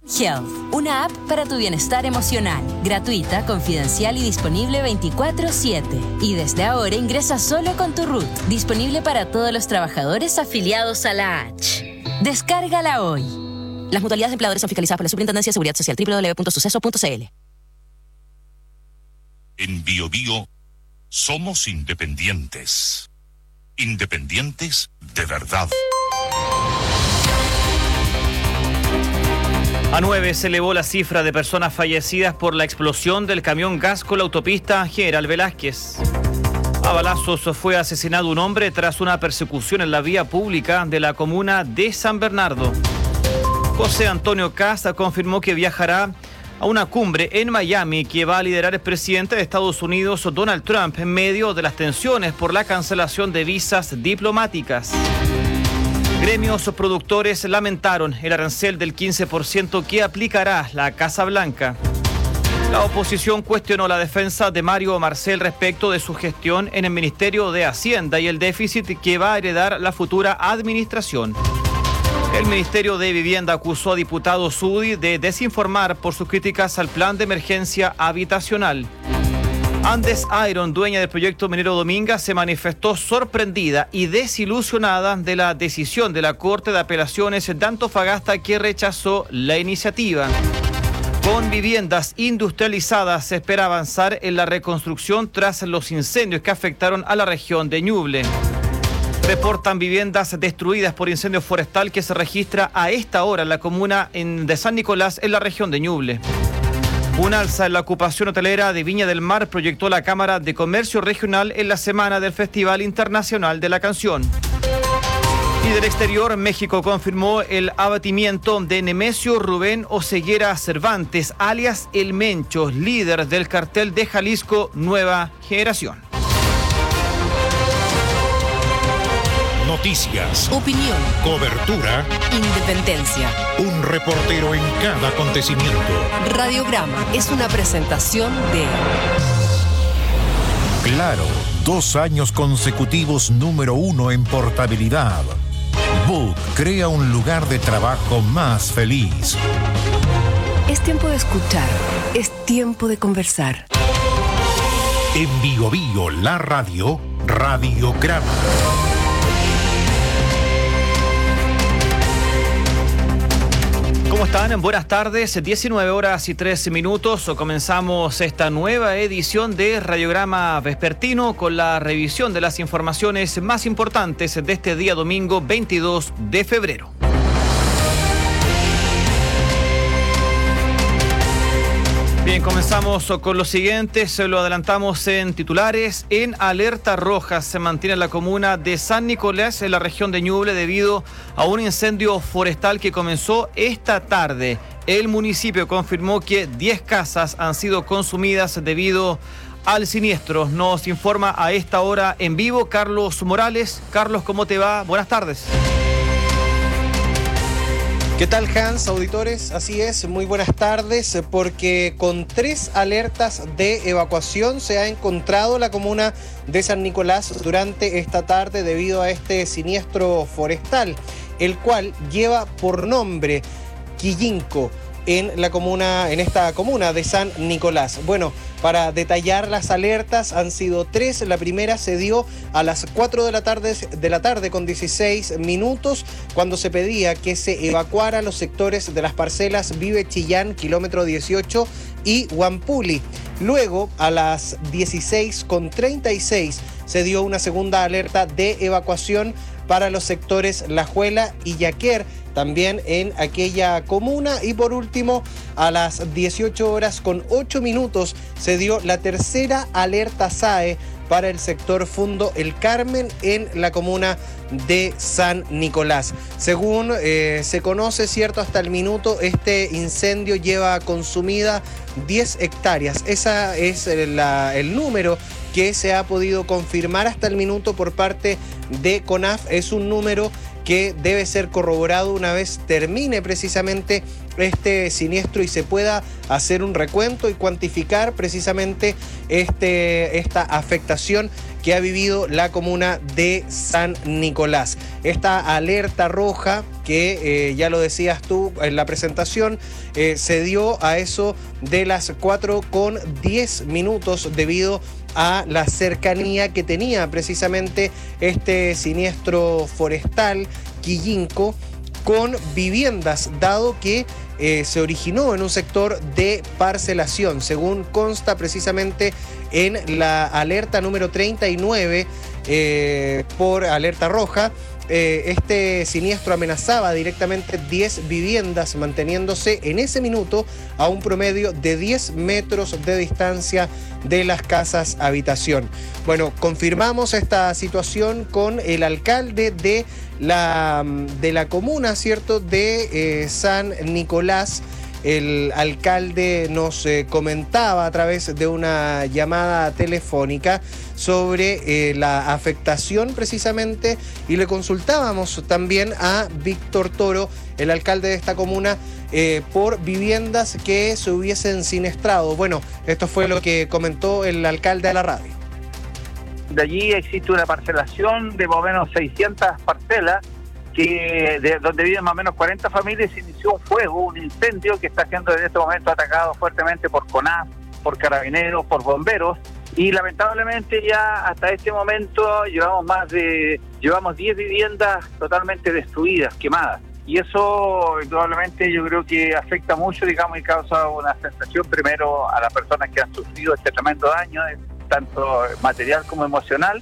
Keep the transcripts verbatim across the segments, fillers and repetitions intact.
Health, una app para tu bienestar emocional, gratuita, confidencial y disponible veinticuatro siete. Y desde ahora ingresa solo con tu root, disponible para todos los trabajadores afiliados a la H. Descárgala hoy. Las mutualidades de empleadores son fiscalizadas por la Superintendencia de Seguridad Social, doble u doble u doble u punto suceso punto c l. En Bio Bio somos independientes. Independientes de verdad. A nueve se elevó la cifra de personas fallecidas por la explosión del camión gas con la autopista General Velázquez. A balazos fue asesinado un hombre tras una persecución en la vía pública de la comuna de San Bernardo. José Antonio Casta confirmó que viajará a una cumbre en Miami que va a liderar el presidente de Estados Unidos, Donald Trump, en medio de las tensiones por la cancelación de visas diplomáticas. Gremios productores lamentaron el arancel del quince por ciento que aplicará la Casa Blanca. La oposición cuestionó la defensa de Mario Marcel respecto de su gestión en el Ministerio de Hacienda y el déficit que va a heredar la futura administración. El Ministerio de Vivienda acusó a diputado Sudi de desinformar por sus críticas al plan de emergencia habitacional. Andes Iron, dueña del proyecto minero Dominga, se manifestó sorprendida y desilusionada de la decisión de la Corte de Apelaciones de Antofagasta que rechazó la iniciativa. Con viviendas industrializadas se espera avanzar en la reconstrucción tras los incendios que afectaron a la región de Ñuble. Reportan viviendas destruidas por incendio forestal que se registra a esta hora en la comuna de San Nicolás, en la región de Ñuble. Un alza en la ocupación hotelera de Viña del Mar proyectó la Cámara de Comercio Regional en la semana del Festival Internacional de la Canción. Y del exterior, México confirmó el abatimiento de Nemesio Rubén Oseguera Cervantes, alias El Mencho, líder del cartel de Jalisco Nueva Generación. Noticias, opinión, cobertura, independencia. Un reportero en cada acontecimiento. Radiograma es una presentación de Claro, dos años consecutivos número uno en portabilidad. Book crea un lugar de trabajo más feliz. Es tiempo de escuchar, es tiempo de conversar. En Bio Bio, la radio, Radiograma. ¿Cómo están? Buenas tardes, diecinueve horas y tres minutos. Comenzamos esta nueva edición de Radiograma Vespertino con la revisión de las informaciones más importantes de este día domingo veintidós de febrero. Bien, comenzamos con lo siguiente, se lo adelantamos en titulares. En alerta roja se mantiene la comuna de San Nicolás en la región de Ñuble debido a un incendio forestal que comenzó esta tarde. El municipio confirmó que diez casas han sido consumidas debido al siniestro. Nos informa a esta hora en vivo Carlos Morales. Carlos, ¿cómo te va? Buenas tardes. ¿Qué tal, Hans, auditores? Así es, muy buenas tardes, porque con tres alertas de evacuación se ha encontrado la comuna de San Nicolás durante esta tarde debido a este siniestro forestal, el cual lleva por nombre Quillinco en la comuna, en esta comuna de San Nicolás. Bueno, para detallar las alertas han sido tres. La primera se dio a las cuatro de la tarde, de la tarde con dieciséis minutos, cuando se pedía que se evacuara los sectores de las parcelas Vive Chillán, kilómetro dieciocho, y Huampuli. Luego, a las dieciséis con treinta y seis, se dio una segunda alerta de evacuación para los sectores La Juela y Yaquer, también en aquella comuna. Y por último, a las dieciocho horas con ocho minutos, se dio la tercera alerta S A E para el sector Fundo El Carmen en la comuna de San Nicolás. Según eh, se conoce, cierto, hasta el minuto, este incendio lleva consumida diez hectáreas. Esa es la, el número que se ha podido confirmar hasta el minuto por parte de CONAF. Es un número que debe ser corroborado una vez termine precisamente este siniestro y se pueda hacer un recuento y cuantificar precisamente este, esta afectación que ha vivido la comuna de San Nicolás. Esta alerta roja que eh, ya lo decías tú en la presentación, eh, se dio a eso de las cuatro con diez minutos debido a la cercanía que tenía precisamente este siniestro forestal Quillinco con viviendas, dado que eh, se originó en un sector de parcelación, según consta precisamente en la alerta número treinta y nueve eh, por alerta roja. Eh, este siniestro amenazaba directamente diez viviendas, manteniéndose en ese minuto a un promedio de diez metros de distancia de las casas habitación. Bueno, confirmamos esta situación con el alcalde de la, de la comuna, ¿cierto?, de eh, San Nicolás. El alcalde nos eh, comentaba a través de una llamada telefónica sobre eh, la afectación precisamente, y le consultábamos también a Víctor Toro, el alcalde de esta comuna, eh, por viviendas que se hubiesen siniestrado. Bueno, esto fue lo que comentó el alcalde a la radio. De allí existe una parcelación de más o menos seiscientas parcelas, que de donde viven más o menos cuarenta familias. Se inició un fuego, un incendio que está siendo en este momento atacado fuertemente por CONAF, por carabineros, por bomberos, y lamentablemente ya hasta este momento llevamos más de llevamos diez viviendas totalmente destruidas, quemadas, y eso probablemente yo creo que afecta mucho, digamos, y causa una sensación primero a las personas que han sufrido este tremendo daño, tanto material como emocional.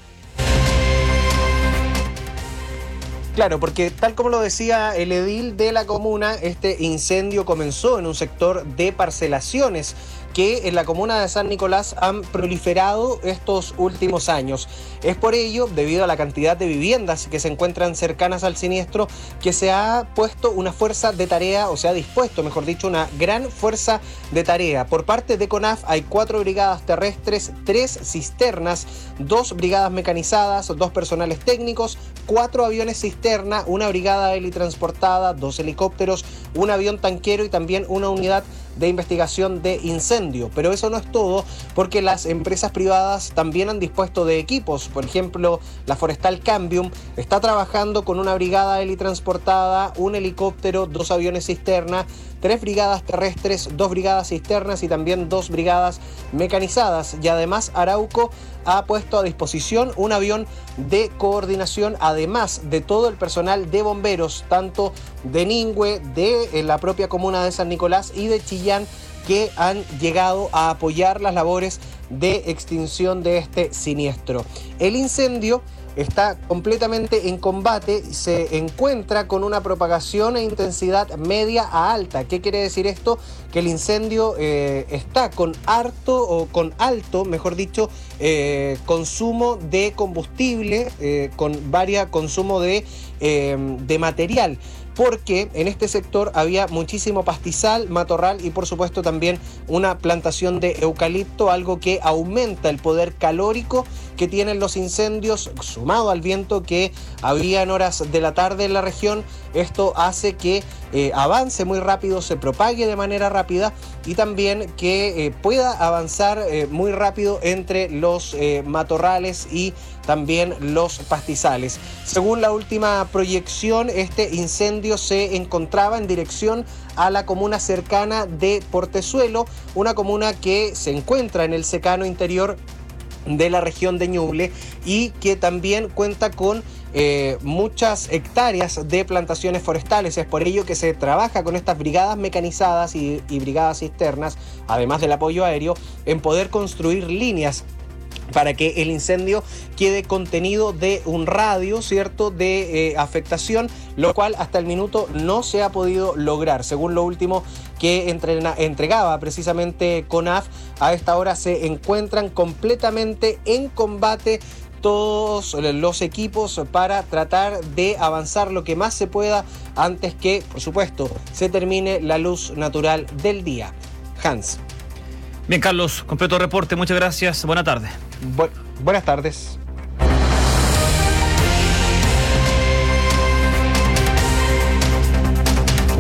Claro, porque tal como lo decía el edil de la comuna, este incendio comenzó en un sector de parcelaciones que en la comuna de San Nicolás han proliferado estos últimos años. Es por ello, debido a la cantidad de viviendas que se encuentran cercanas al siniestro, que se ha puesto una fuerza de tarea, o se ha dispuesto, mejor dicho, una gran fuerza de tarea. Por parte de CONAF hay cuatro brigadas terrestres, tres cisternas, dos brigadas mecanizadas, dos personales técnicos, cuatro aviones cisterna, una brigada helitransportada, dos helicópteros, un avión tanquero y también una unidad de investigación de incendio. Pero eso no es todo, porque las empresas privadas también han dispuesto de equipos. Por ejemplo, la Forestal Cambium está trabajando con una brigada helitransportada, un helicóptero, dos aviones cisterna, tres brigadas terrestres, dos brigadas cisternas y también dos brigadas mecanizadas. Y además Arauco ha puesto a disposición un avión de coordinación, además de todo el personal de bomberos, tanto de Ningüe, de la propia comuna de San Nicolás y de Chillán, que han llegado a apoyar las labores de extinción de este siniestro. El incendio está completamente en combate, se encuentra con una propagación e intensidad media a alta. ¿Qué quiere decir esto? Que el incendio eh, está con harto o con alto, mejor dicho, eh, consumo de combustible, eh, con varia consumo de, eh, de material, porque en este sector había muchísimo pastizal, matorral y por supuesto también una plantación de eucalipto, algo que aumenta el poder calórico que tienen los incendios, sumado al viento que había en horas de la tarde en la región. Esto hace que eh, avance muy rápido, se propague de manera rápida y también que eh, pueda avanzar eh, muy rápido entre los eh, matorrales y también los pastizales. Según la última proyección, este incendio se encontraba en dirección a la comuna cercana de Portezuelo, una comuna que se encuentra en el secano interior de la región de Ñuble y que también cuenta con eh, muchas hectáreas de plantaciones forestales. Es por ello que se trabaja con estas brigadas mecanizadas y, y brigadas cisternas, además del apoyo aéreo, en poder construir líneas para que el incendio quede contenido de un radio, ¿cierto?, de eh, afectación, lo cual hasta el minuto no se ha podido lograr. Según lo último que entrena, entregaba precisamente CONAF, a esta hora se encuentran completamente en combate todos los equipos para tratar de avanzar lo que más se pueda antes que, por supuesto, se termine la luz natural del día. Hans. Bien, Carlos, completo reporte, muchas gracias, buena tarde. Bu- buenas tardes.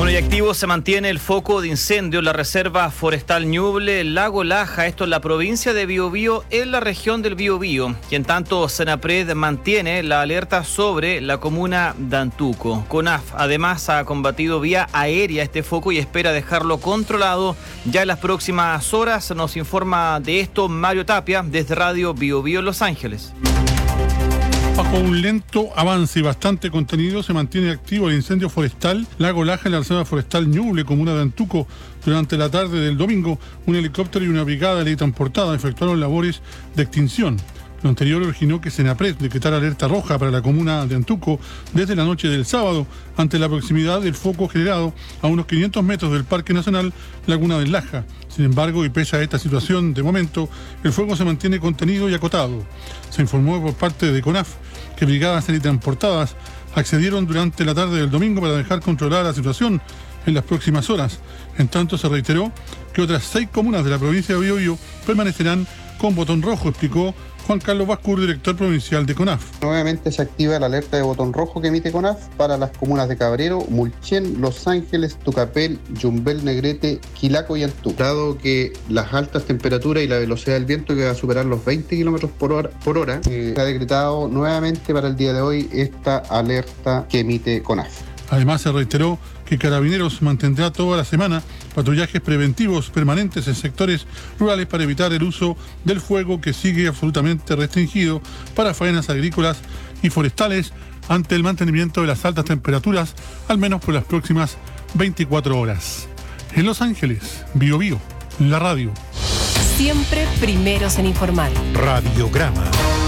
Bueno, y activo se mantiene el foco de incendio en la Reserva Forestal Ñuble, Lago Laja, esto en la provincia de Biobío, en la región del Biobío. Y en tanto, Senapred mantiene la alerta sobre la comuna de Antuco. CONAF además ha combatido vía aérea este foco y espera dejarlo controlado ya en las próximas horas. Nos informa de esto Mario Tapia desde Radio Biobío Los Ángeles. Bajo un lento avance y bastante contenido se mantiene activo el incendio forestal Lago Laja en la Reserva Forestal Ñuble, comuna de Antuco. Durante la tarde del domingo, un helicóptero y una brigada de ley transportada efectuaron labores de extinción. Lo anterior originó que Senapred decretara alerta roja para la comuna de Antuco desde la noche del sábado, ante la proximidad del foco generado a unos quinientos metros del Parque Nacional Laguna del Laja. Sin embargo, y pese a esta situación, de momento, el fuego se mantiene contenido y acotado. Se informó por parte de CONAF que brigadas teletransportadas accedieron durante la tarde del domingo para dejar controlada la situación en las próximas horas. En tanto, se reiteró que otras seis comunas de la provincia de Biobío permanecerán con botón rojo, explicó Juan Carlos Bascur, director provincial de CONAF. Nuevamente se activa la alerta de botón rojo que emite CONAF para las comunas de Cabrero, Mulchen, Los Ángeles, Tucapel, Yumbel, Negrete, Quilaco y Antuco. Dado que las altas temperaturas y la velocidad del viento que va a superar los veinte kilómetros por hora, por hora eh, se ha decretado nuevamente para el día de hoy esta alerta que emite CONAF. Además, se reiteró que Carabineros mantendrá toda la semana patrullajes preventivos permanentes en sectores rurales para evitar el uso del fuego, que sigue absolutamente restringido para faenas agrícolas y forestales ante el mantenimiento de las altas temperaturas, al menos por las próximas veinticuatro horas. En Los Ángeles, Biobío, la radio. Siempre primeros en informar. Radiograma.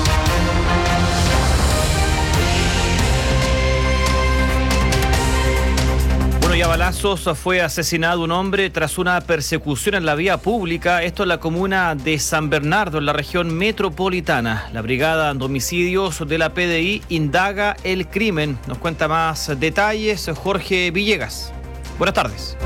Y a balazos fue asesinado un hombre tras una persecución en la vía pública, esto en la comuna de San Bernardo, en la región metropolitana. La brigada de homicidios de la P D I indaga el crimen. Nos cuenta más detalles Jorge Villegas. Buenas tardes.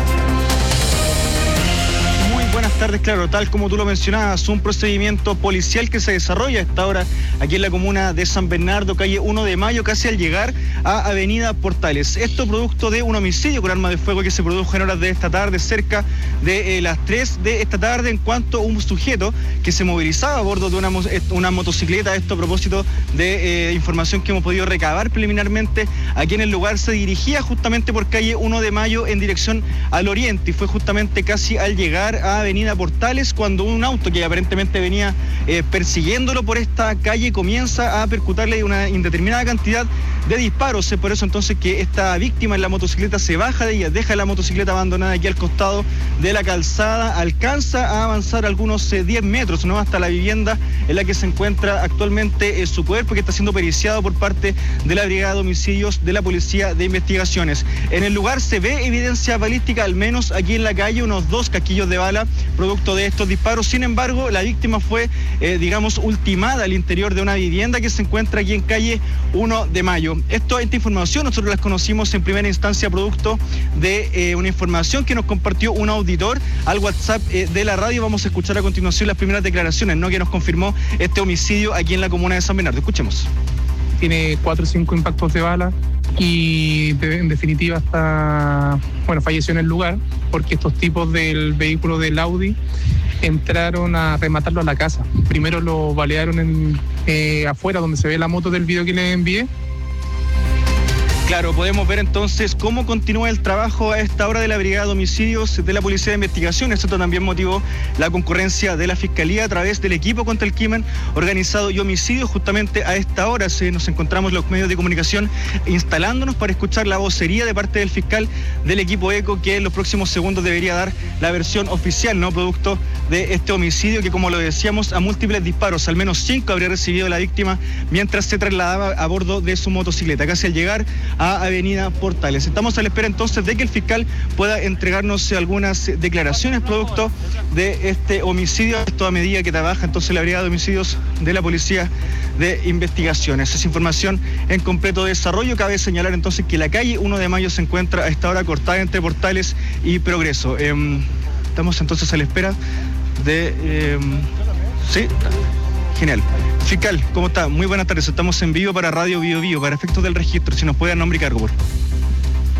Buenas tardes, claro, tal como tú lo mencionabas, un procedimiento policial que se desarrolla a esta hora aquí en la comuna de San Bernardo, calle uno de mayo, casi al llegar a Avenida Portales. Esto producto de un homicidio con arma de fuego que se produjo en horas de esta tarde, cerca de eh, las tres de esta tarde, en cuanto a un sujeto que se movilizaba a bordo de una, una motocicleta. Esto a propósito de eh, información que hemos podido recabar preliminarmente. Aquí en el lugar se dirigía justamente por calle uno de mayo en dirección al oriente, y fue justamente casi al llegar a Avenida Portales cuando un auto que aparentemente venía eh, persiguiéndolo por esta calle comienza a percutarle una indeterminada cantidad de disparos. Es por eso entonces que esta víctima en la motocicleta se baja de ella, deja la motocicleta abandonada aquí al costado de la calzada, alcanza a avanzar algunos eh, diez metros, ¿no?, hasta la vivienda en la que se encuentra actualmente eh, su cuerpo, que está siendo periciado por parte de la Brigada de Homicidios de la Policía de Investigaciones. En el lugar se ve evidencia balística, al menos aquí en la calle, unos dos casquillos de bala producto de estos disparos. Sin embargo, la víctima fue, eh, digamos, ultimada al interior de una vivienda que se encuentra aquí en calle uno de mayo. Esto, esta información nosotros las conocimos en primera instancia producto de eh, una información que nos compartió un auditor al WhatsApp eh, de la radio. Vamos a escuchar a continuación las primeras declaraciones, ¿no?, que nos confirmó este homicidio aquí en la comuna de San Bernardo. Escuchemos. Tiene cuatro o cinco impactos de bala y de, en definitiva está, bueno, falleció en el lugar porque estos tipos del vehículo del Audi entraron a rematarlo a la casa. Primero lo balearon en, eh, afuera donde se ve la moto del video que les envié. Claro, podemos ver entonces cómo continúa el trabajo a esta hora de la Brigada de Homicidios de la Policía de Investigaciones. Esto también motivó la concurrencia de la Fiscalía a través del equipo contra el crimen organizado y homicidios. Justamente a esta hora se nos encontramos los medios de comunicación instalándonos para escuchar la vocería de parte del fiscal del equipo ECO, que en los próximos segundos debería dar la versión oficial, ¿no?, producto de este homicidio que, como lo decíamos, a múltiples disparos, al menos cinco habría recibido la víctima mientras se trasladaba a bordo de su motocicleta, casi al llegar a Avenida Portales. Estamos a la espera entonces de que el fiscal pueda entregarnos algunas declaraciones producto de este homicidio. Esto a medida que trabaja entonces la Brigada de Homicidios de la Policía de Investigaciones. Es información en completo desarrollo. Cabe señalar entonces que la calle uno de mayo se encuentra a esta hora cortada entre Portales y Progreso. Eh, estamos entonces a la espera de... Eh, sí, genial. Fiscal, ¿cómo está? Muy buenas tardes. Estamos en vivo para Radio Bio Bio, para efectos del registro. Si nos puede dar nombre y cargo, por favor.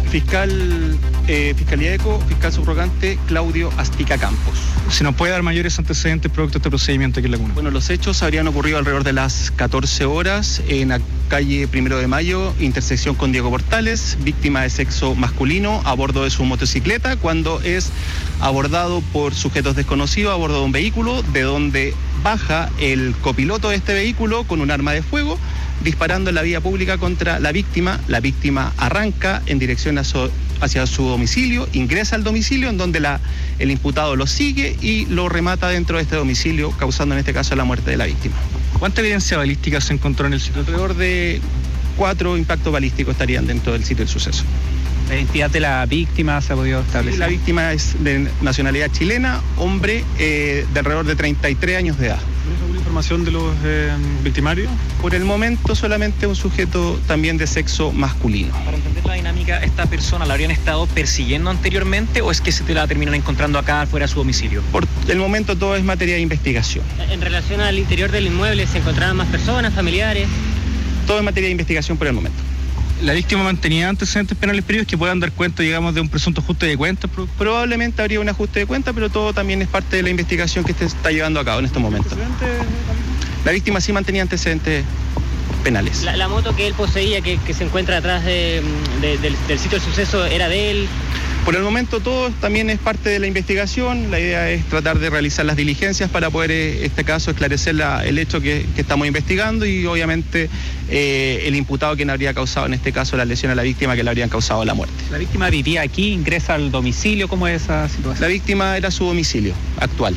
Fiscal, eh, Fiscalía ECO, fiscal subrogante Claudio Astica Campos. ¿Se nos puede dar mayores antecedentes producto de este procedimiento aquí en la comuna? Bueno, los hechos habrían ocurrido alrededor de las catorce horas en la calle Primero de Mayo, intersección con Diego Portales, víctima de sexo masculino a bordo de su motocicleta cuando es abordado por sujetos desconocidos a bordo de un vehículo, de donde baja el copiloto de este vehículo con un arma de fuego, disparando en la vía pública contra la víctima. La víctima arranca en dirección a su, hacia su domicilio, ingresa al domicilio en donde la, el imputado lo sigue y lo remata dentro de este domicilio, causando en este caso la muerte de la víctima. ¿Cuánta evidencia balística se encontró en el sitio? Alrededor de cuatro impactos balísticos estarían dentro del sitio del suceso. ¿La identidad de la víctima se ha podido establecer? Sí, la víctima es de nacionalidad chilena, hombre eh, de alrededor de treinta y tres años de edad. ¿Tienes alguna información de los eh, victimarios? Por el momento solamente un sujeto también de sexo masculino. Para entender la dinámica, ¿esta persona la habrían estado persiguiendo anteriormente o es que se te la terminan encontrando acá fuera de su domicilio? Por el momento todo es materia de investigación. En relación al interior del inmueble, ¿se encontraban más personas, familiares? Todo es materia de investigación por el momento. ¿La víctima mantenía antecedentes penales previos que puedan dar cuenta, digamos, de un presunto ajuste de cuentas? Probablemente habría un ajuste de cuentas, pero todo también es parte de la investigación que se está llevando a cabo en estos momentos. La víctima sí mantenía antecedentes penales. La, la moto que él poseía, que, que se encuentra atrás de, de, del, del sitio del suceso, ¿era de él? Por el momento todo también es parte de la investigación. La idea es tratar de realizar las diligencias para poder, en este caso, esclarecer la, el hecho que, que estamos investigando y obviamente eh, el imputado quien habría causado en este caso la lesión a la víctima, que le habrían causado la muerte. ¿La víctima vivía aquí, ingresa al domicilio? ¿Cómo es esa situación? La víctima era su domicilio actual.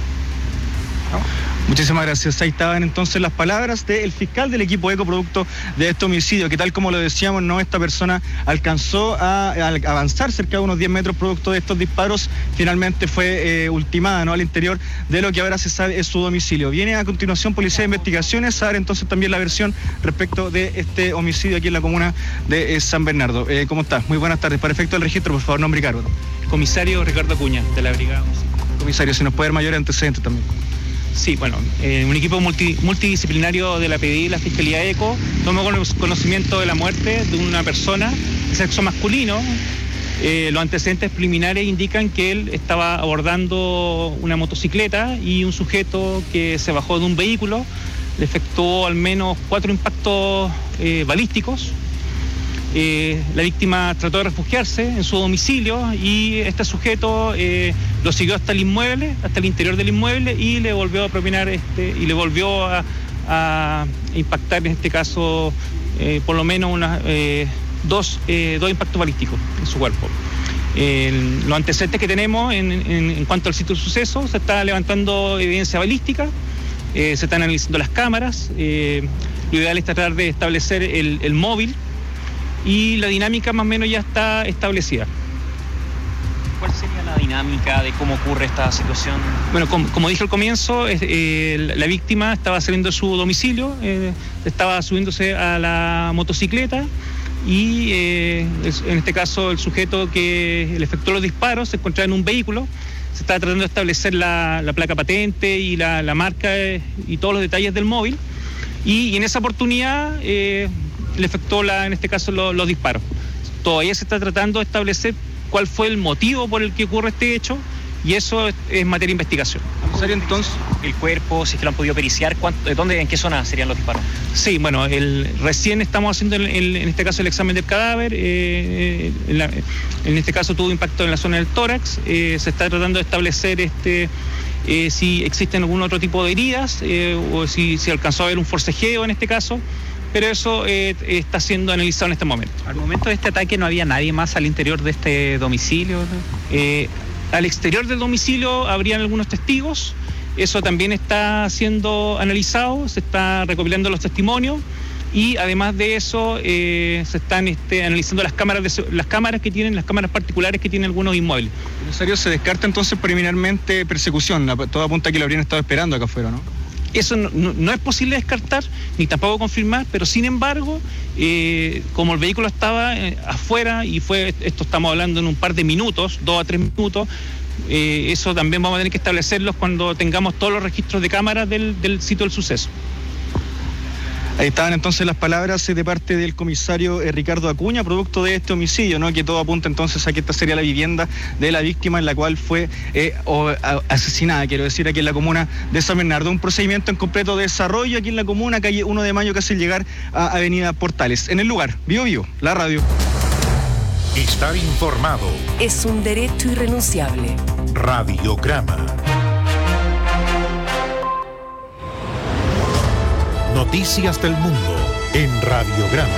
¿No? Muchísimas gracias. Ahí estaban entonces las palabras del fiscal del equipo ECO producto de este homicidio, que tal como lo decíamos, no, esta persona alcanzó a, a avanzar cerca de unos diez metros producto de estos disparos, finalmente fue eh, ultimada, ¿no?, al interior de lo que ahora se sabe es su domicilio. Viene a continuación Policía de Investigaciones a dar entonces también la versión respecto de este homicidio aquí en la comuna de eh, San Bernardo. Eh, ¿Cómo estás? Muy buenas tardes. Para efecto del registro, por favor, nombre y cargo. Comisario Ricardo Acuña, de la Brigada. Comisario, si nos puede dar mayores antecedentes también. Sí, bueno, eh, un equipo multi, multidisciplinario de la P D I, la Fiscalía ECO, tomó conocimiento de la muerte de una persona de sexo masculino. Eh, los antecedentes preliminares indican que él estaba abordando una motocicleta y un sujeto que se bajó de un vehículo le efectuó al menos cuatro impactos eh, balísticos. Eh, la víctima trató de refugiarse en su domicilio y este sujeto eh, lo siguió hasta el inmueble, hasta el interior del inmueble y le volvió a propinar este, y le volvió a, a impactar en este caso eh, por lo menos unas, eh, dos, eh, dos impactos balísticos en su cuerpo. Eh, los antecedentes que tenemos en, en, en cuanto al sitio del suceso, se está levantando evidencia balística, eh, se están analizando las cámaras, eh, lo ideal es tratar de establecer el, el móvil y la dinámica más o menos ya está establecida. ¿Cuál sería la dinámica de cómo ocurre esta situación? Bueno, como, como dije al comienzo, eh, la víctima estaba saliendo de su domicilio, eh, estaba subiéndose a la motocicleta y eh, en este caso el sujeto que le efectuó los disparos se encontraba en un vehículo. Se estaba tratando de establecer la, la placa patente y la, la marca eh, y todos los detalles del móvil y, y en esa oportunidad eh, le efectuó la, en este caso lo, los disparos. Todavía se está tratando de establecer cuál fue el motivo por el que ocurre este hecho y eso es, es materia de investigación. ¿Sería entonces el cuerpo, si es que lo han podido periciar, cuánto, ¿dónde, en qué zona serían los disparos? Sí, bueno, el, recién estamos haciendo el, el, en este caso el examen del cadáver, eh, en, la, en este caso tuvo impacto en la zona del tórax, eh, se está tratando de establecer este eh, si existen algún otro tipo de heridas eh, o si, si alcanzó a haber un forcejeo en este caso, pero eso eh, está siendo analizado en este momento. Al momento de este ataque no había nadie más al interior de este domicilio. Eh, al exterior del domicilio habrían algunos testigos, eso también está siendo analizado, se está recopilando los testimonios y además de eso eh, se están este, analizando las cámaras de, las cámaras que tienen, las cámaras particulares que tienen algunos inmuebles. ¿En serio se descarta entonces preliminarmente persecución? Todo apunta a que lo habrían estado esperando acá afuera, ¿no? Eso no, no, no es posible descartar, ni tampoco confirmar, pero sin embargo, eh, como el vehículo estaba eh, afuera y fue, esto estamos hablando en un par de minutos, dos a tres minutos, eh, eso también vamos a tener que establecerlos cuando tengamos todos los registros de cámaras del, del sitio del suceso. Ahí estaban entonces las palabras de parte del comisario eh, Ricardo Acuña, producto de este homicidio, ¿no? Que todo apunta entonces a que esta sería la vivienda de la víctima en la cual fue eh, o, a, asesinada, quiero decir, aquí en la comuna de San Bernardo. Un procedimiento en completo desarrollo aquí en la comuna, calle uno de mayo, casi al llegar a avenida Portales. En el lugar, Bio Bio, la radio. Estar informado es un derecho irrenunciable. Radiograma. Noticias del mundo en Radiograma.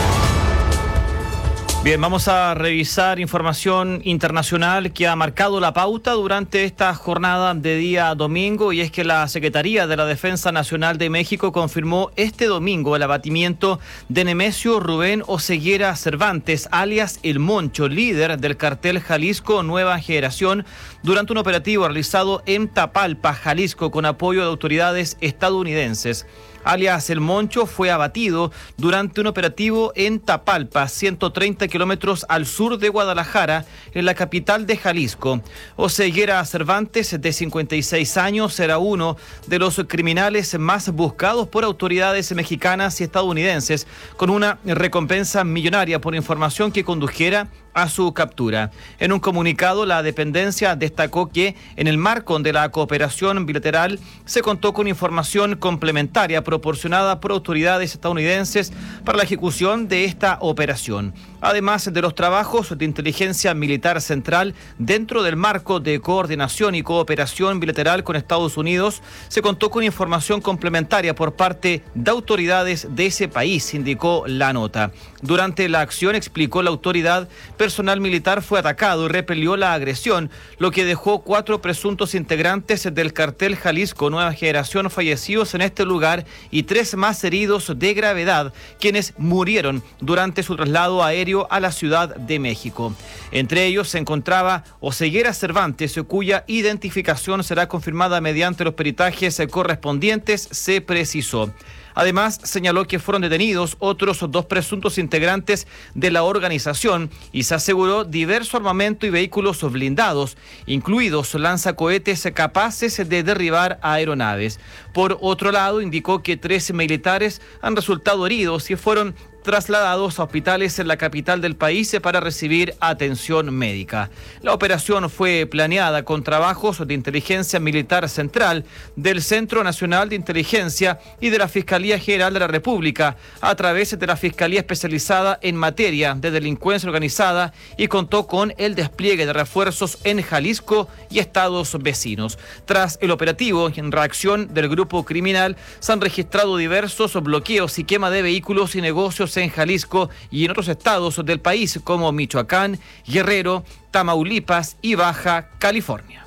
Bien, vamos a revisar información internacional que ha marcado la pauta durante esta jornada de día domingo, y es que la Secretaría de la Defensa Nacional de México confirmó este domingo el abatimiento de Nemesio Rubén Oseguera Cervantes, alias El Moncho, líder del cartel Jalisco Nueva Generación, durante un operativo realizado en Tapalpa, Jalisco, con apoyo de autoridades estadounidenses. Alias El Moncho fue abatido durante un operativo en Tapalpa, ciento treinta kilómetros al sur de Guadalajara, en la capital de Jalisco. Oseguera Cervantes, de cincuenta y seis años, era uno de los criminales más buscados por autoridades mexicanas y estadounidenses, con una recompensa millonaria por información que condujera a su captura. En un comunicado, la dependencia destacó que en el marco de la cooperación bilateral se contó con información complementaria proporcionada por autoridades estadounidenses para la ejecución de esta operación. Además de los trabajos de inteligencia militar central dentro del marco de coordinación y cooperación bilateral con Estados Unidos, se contó con información complementaria por parte de autoridades de ese país, indicó la nota. Durante la acción, explicó la autoridad, personal militar fue atacado y repelió la agresión, lo que dejó cuatro presuntos integrantes del cartel Jalisco Nueva Generación fallecidos en este lugar y tres más heridos de gravedad, quienes murieron durante su traslado aéreo a la Ciudad de México. Entre ellos se encontraba Oseguera Cervantes, cuya identificación será confirmada mediante los peritajes correspondientes, se precisó. Además, señaló que fueron detenidos otros dos presuntos integrantes de la organización y se aseguró diverso armamento y vehículos blindados, incluidos lanzacohetes capaces de derribar aeronaves. Por otro lado, indicó que tres militares han resultado heridos y fueron trasladados a hospitales en la capital del país para recibir atención médica. La operación fue planeada con trabajos de inteligencia militar central, del Centro Nacional de Inteligencia y de la Fiscalía General de la República, a través de la Fiscalía Especializada en Materia de Delincuencia Organizada, y contó con el despliegue de refuerzos en Jalisco y estados vecinos. Tras el operativo, en reacción del grupo criminal, se han registrado diversos bloqueos y quema de vehículos y negocios en Jalisco y en otros estados del país como Michoacán, Guerrero, Tamaulipas y Baja California.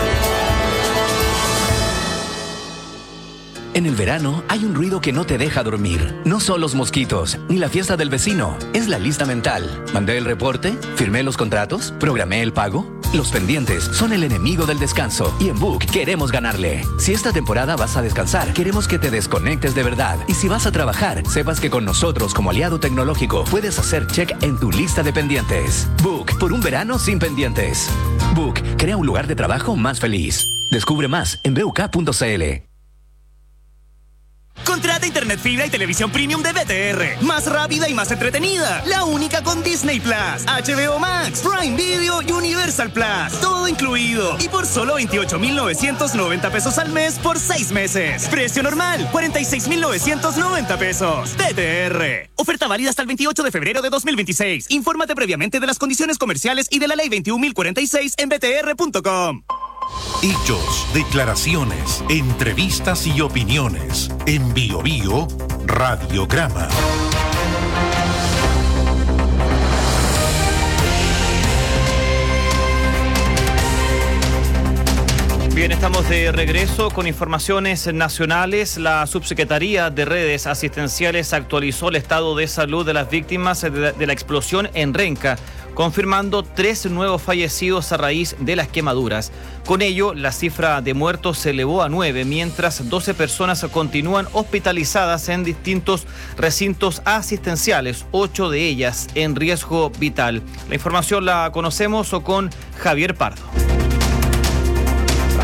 En el verano hay un ruido que no te deja dormir. No son los mosquitos, ni la fiesta del vecino. Es la lista mental. ¿Mandé el reporte? ¿Firmé los contratos? ¿Programé el pago? Los pendientes son el enemigo del descanso. Y en Book queremos ganarle. Si esta temporada vas a descansar, queremos que te desconectes de verdad. Y si vas a trabajar, sepas que con nosotros como aliado tecnológico puedes hacer check en tu lista de pendientes. Book, por un verano sin pendientes. Book, crea un lugar de trabajo más feliz. Descubre más en b u k punto c l. Contrata internet fibra y televisión premium de B T R. Más rápida y más entretenida. La única con Disney Plus, H B O Max, Prime Video y Universal Plus. Todo incluido. Y por solo veintiocho mil novecientos noventa pesos al mes por seis meses. Precio normal, cuarenta y seis mil novecientos noventa pesos. B T R. Oferta válida hasta el veintiocho de febrero de dos mil veintiséis. Infórmate previamente de las condiciones comerciales y de la ley veintiún mil cuarenta y seis en b t r punto com. Hechos, declaraciones, entrevistas y opiniones. En Bio Bio, Radiograma. Bien, estamos de regreso con informaciones nacionales. La Subsecretaría de Redes Asistenciales actualizó el estado de salud de las víctimas de, de la explosión en Renca, confirmando tres nuevos fallecidos a raíz de las quemaduras. Con ello, la cifra de muertos se elevó a nueve, mientras doce personas continúan hospitalizadas en distintos recintos asistenciales, ocho de ellas en riesgo vital. La información la conocemos con Javier Pardo.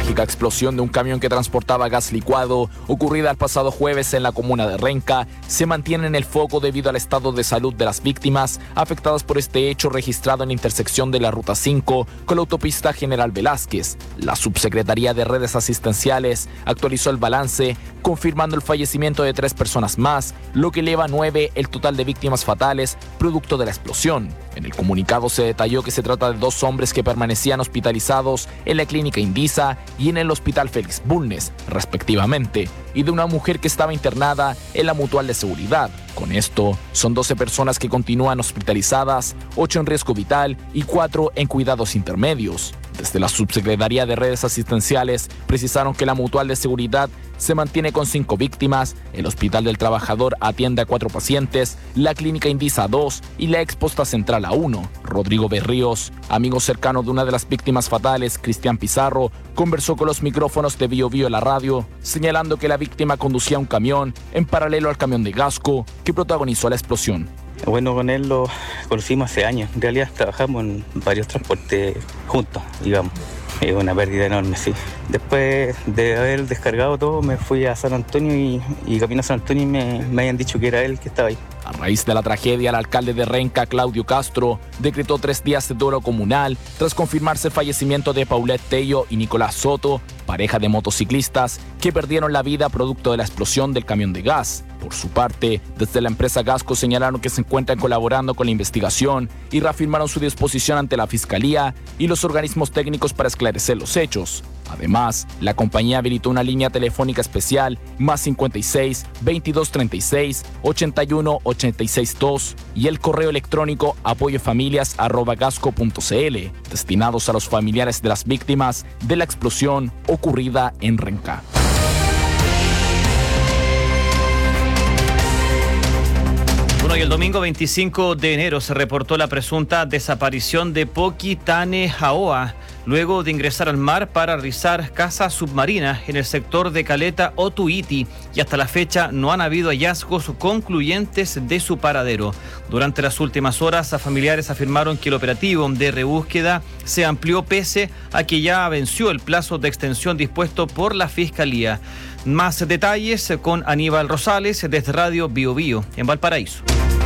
trágica explosión de un camión que transportaba gas licuado, ocurrida el pasado jueves en la comuna de Renca, se mantiene en el foco debido al estado de salud de las víctimas afectadas por este hecho registrado en la intersección de la Ruta cinco con la autopista General Velázquez. La Subsecretaría de Redes Asistenciales actualizó el balance, confirmando el fallecimiento de tres personas más, lo que eleva a nueve el total de víctimas fatales producto de la explosión. En el comunicado se detalló que se trata de dos hombres que permanecían hospitalizados en la clínica Indisa y en el hospital Félix Bulnes, respectivamente, y de una mujer que estaba internada en la Mutual de Seguridad. Con esto, son doce personas que continúan hospitalizadas, ocho en riesgo vital y cuatro en cuidados intermedios. Desde la Subsecretaría de Redes Asistenciales precisaron que la Mutual de Seguridad se mantiene con cinco víctimas, el Hospital del Trabajador atiende a cuatro pacientes, la Clínica Indisa a dos y la Exposta Central a uno. Rodrigo Berríos, amigo cercano de una de las víctimas fatales, Cristian Pizarro, conversó con los micrófonos de Bio Bio La Radio, señalando que la víctima conducía un camión en paralelo al camión de Gasco que protagonizó la explosión. Bueno, con él lo conocimos hace años. En realidad trabajamos en varios transportes juntos, digamos. Es una pérdida enorme, sí. Después de haber descargado todo, me fui a San Antonio y, y camino a San Antonio y me, me habían dicho que era él que estaba ahí. A raíz de la tragedia, el alcalde de Renca, Claudio Castro, decretó tres días de duelo comunal tras confirmarse el fallecimiento de Paulette Tello y Nicolás Soto, pareja de motociclistas que perdieron la vida producto de la explosión del camión de gas. Por su parte, desde la empresa Gasco señalaron que se encuentran colaborando con la investigación y reafirmaron su disposición ante la Fiscalía y los organismos técnicos para esclarecer los hechos. Además, la compañía habilitó una línea telefónica especial más cincuenta y seis, veintidós treinta y seis, ochenta y uno, ochenta y seis dos y el correo electrónico apoyofamilias arroba gasco punto cl, destinados a los familiares de las víctimas de la explosión ocurrida en Renca. Bueno, y el domingo veinticinco de enero se reportó la presunta desaparición de Poki Tane Jaoa, luego de ingresar al mar para rizar caza submarina en el sector de Caleta Otuiti, y hasta la fecha no han habido hallazgos concluyentes de su paradero. Durante las últimas horas, a familiares afirmaron que el operativo de rebúsqueda se amplió pese a que ya venció el plazo de extensión dispuesto por la Fiscalía. Más detalles con Aníbal Rosales desde Radio Bio Bio en Valparaíso.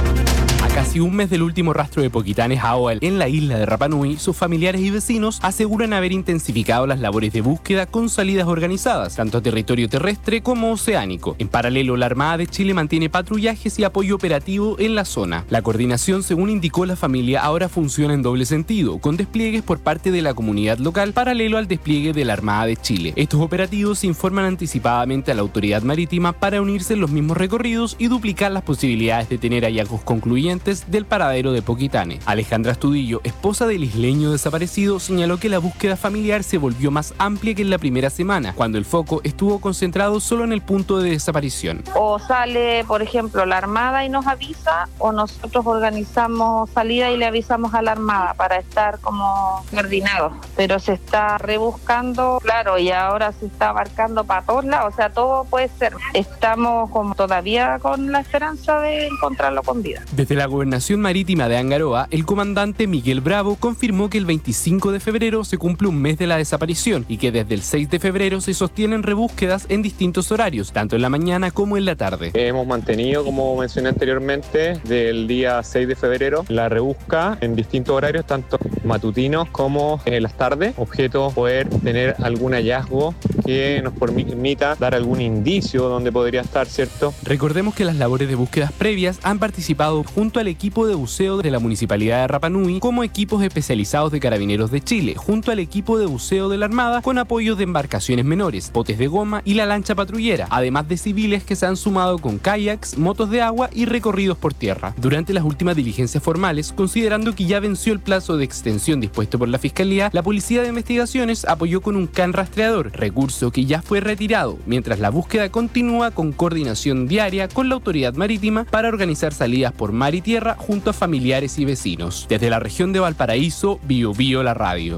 A casi un mes del último rastro de Poki Tane Jaoa en la isla de Rapa Nui, sus familiares y vecinos aseguran haber intensificado las labores de búsqueda con salidas organizadas, tanto a territorio terrestre como oceánico. En paralelo, la Armada de Chile mantiene patrullajes y apoyo operativo en la zona. La coordinación, según indicó la familia, ahora funciona en doble sentido, con despliegues por parte de la comunidad local paralelo al despliegue de la Armada de Chile. Estos operativos informan anticipadamente a la autoridad marítima para unirse en los mismos recorridos y duplicar las posibilidades de tener hallazgos concluyentes del paradero de Poki Tane. Alejandra Astudillo, esposa del isleño desaparecido, señaló que la búsqueda familiar se volvió más amplia que en la primera semana, cuando el foco estuvo concentrado solo en el punto de desaparición. O sale, por ejemplo, la Armada y nos avisa, o nosotros organizamos salida y le avisamos a la Armada para estar como coordinados. Pero se está rebuscando, claro, y ahora se está abarcando para todos lados, o sea, todo puede ser. Estamos como todavía con la esperanza de encontrarlo con vida. Desde la Gobernación Marítima de Angaroa, el comandante Miguel Bravo confirmó que el veinticinco de febrero se cumple un mes de la desaparición y que desde el seis de febrero se sostienen rebúsquedas en distintos horarios, tanto en la mañana como en la tarde. Hemos mantenido, como mencioné anteriormente, del día seis de febrero la rebusca en distintos horarios, tanto matutinos como en las tardes, objeto poder tener algún hallazgo que nos permita dar algún indicio donde podría estar, ¿cierto? Recordemos que las labores de búsquedas previas han participado junto al equipo de buceo de la Municipalidad de Rapa Nui como equipos especializados de Carabineros de Chile, junto al equipo de buceo de la Armada con apoyo de embarcaciones menores, botes de goma y la lancha patrullera, además de civiles que se han sumado con kayaks, motos de agua y recorridos por tierra. Durante las últimas diligencias formales, considerando que ya venció el plazo de extensión dispuesto por la Fiscalía, la Policía de Investigaciones apoyó con un can rastreador, recurso que ya fue retirado, mientras la búsqueda continúa con coordinación diaria con la autoridad marítima para organizar salidas por mar y tierra junto a familiares y vecinos. Desde la región de Valparaíso, Bio Bio La Radio.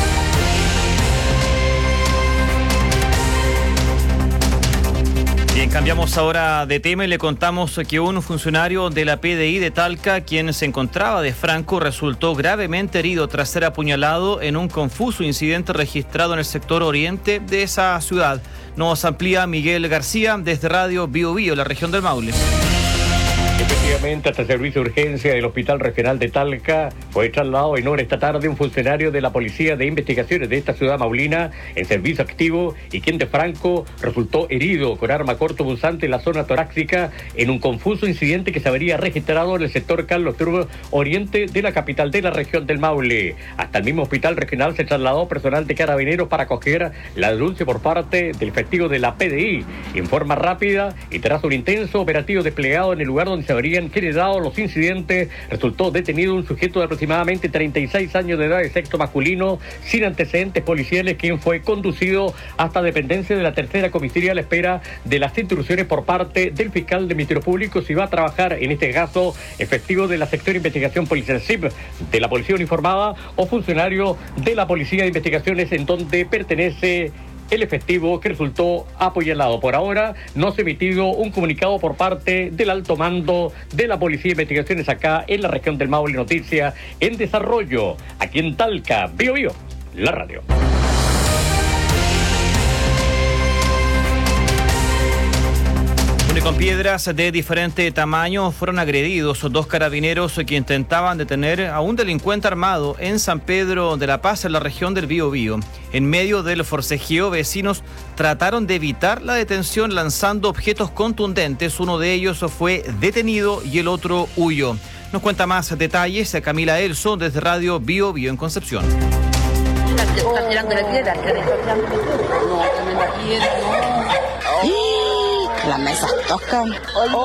Bien, Cambiamos ahora de tema y le contamos que un funcionario de la P D I de Talca, quien se encontraba de Franco, resultó gravemente herido tras ser apuñalado en un confuso incidente registrado en el sector oriente de esa ciudad. Nos amplía Miguel García desde Radio Bio Bio, la región del Maule. Efectivamente, hasta el servicio de urgencia del Hospital Regional de Talca fue trasladado en hora esta tarde un funcionario de la Policía de Investigaciones de esta ciudad maulina en servicio activo y quien de Franco resultó herido con arma cortopunzante en la zona torácica en un confuso incidente que se habría registrado en el sector Carlos Turbo Oriente de la capital de la región del Maule. Hasta el mismo Hospital Regional se trasladó personal de Carabineros para acoger la denuncia por parte del efectivo de la P D I. En forma rápida y tras un intenso operativo desplegado en el lugar donde se habrían generado los incidentes, resultó detenido un sujeto de aproximadamente treinta y seis años de edad de sexo masculino sin antecedentes policiales, quien fue conducido hasta dependencia de la tercera comisaría a la espera de las instrucciones por parte del fiscal del Ministerio Público si va a trabajar, en este caso, efectivo de la sección de investigación policial S I P, de la Policía Uniformada o funcionario de la Policía de Investigaciones en donde pertenece el efectivo que resultó apuñalado. Por ahora no se ha emitido un comunicado por parte del alto mando de la Policía de Investigaciones acá en la región del Maule. Noticia en desarrollo, aquí en Talca, Bio Bio, la radio. Con piedras de diferente tamaño fueron agredidos dos carabineros que intentaban detener a un delincuente armado en San Pedro de la Paz, en la región del Bío Bío. En medio del forcejeo, vecinos trataron de evitar la detención lanzando objetos contundentes. Uno de ellos fue detenido y el otro huyó. Nos cuenta más detalles Camila Elso desde Radio Bío Bío en Concepción. Está tirando la piedra, está tirando la piedra, no. Las mesas tocan.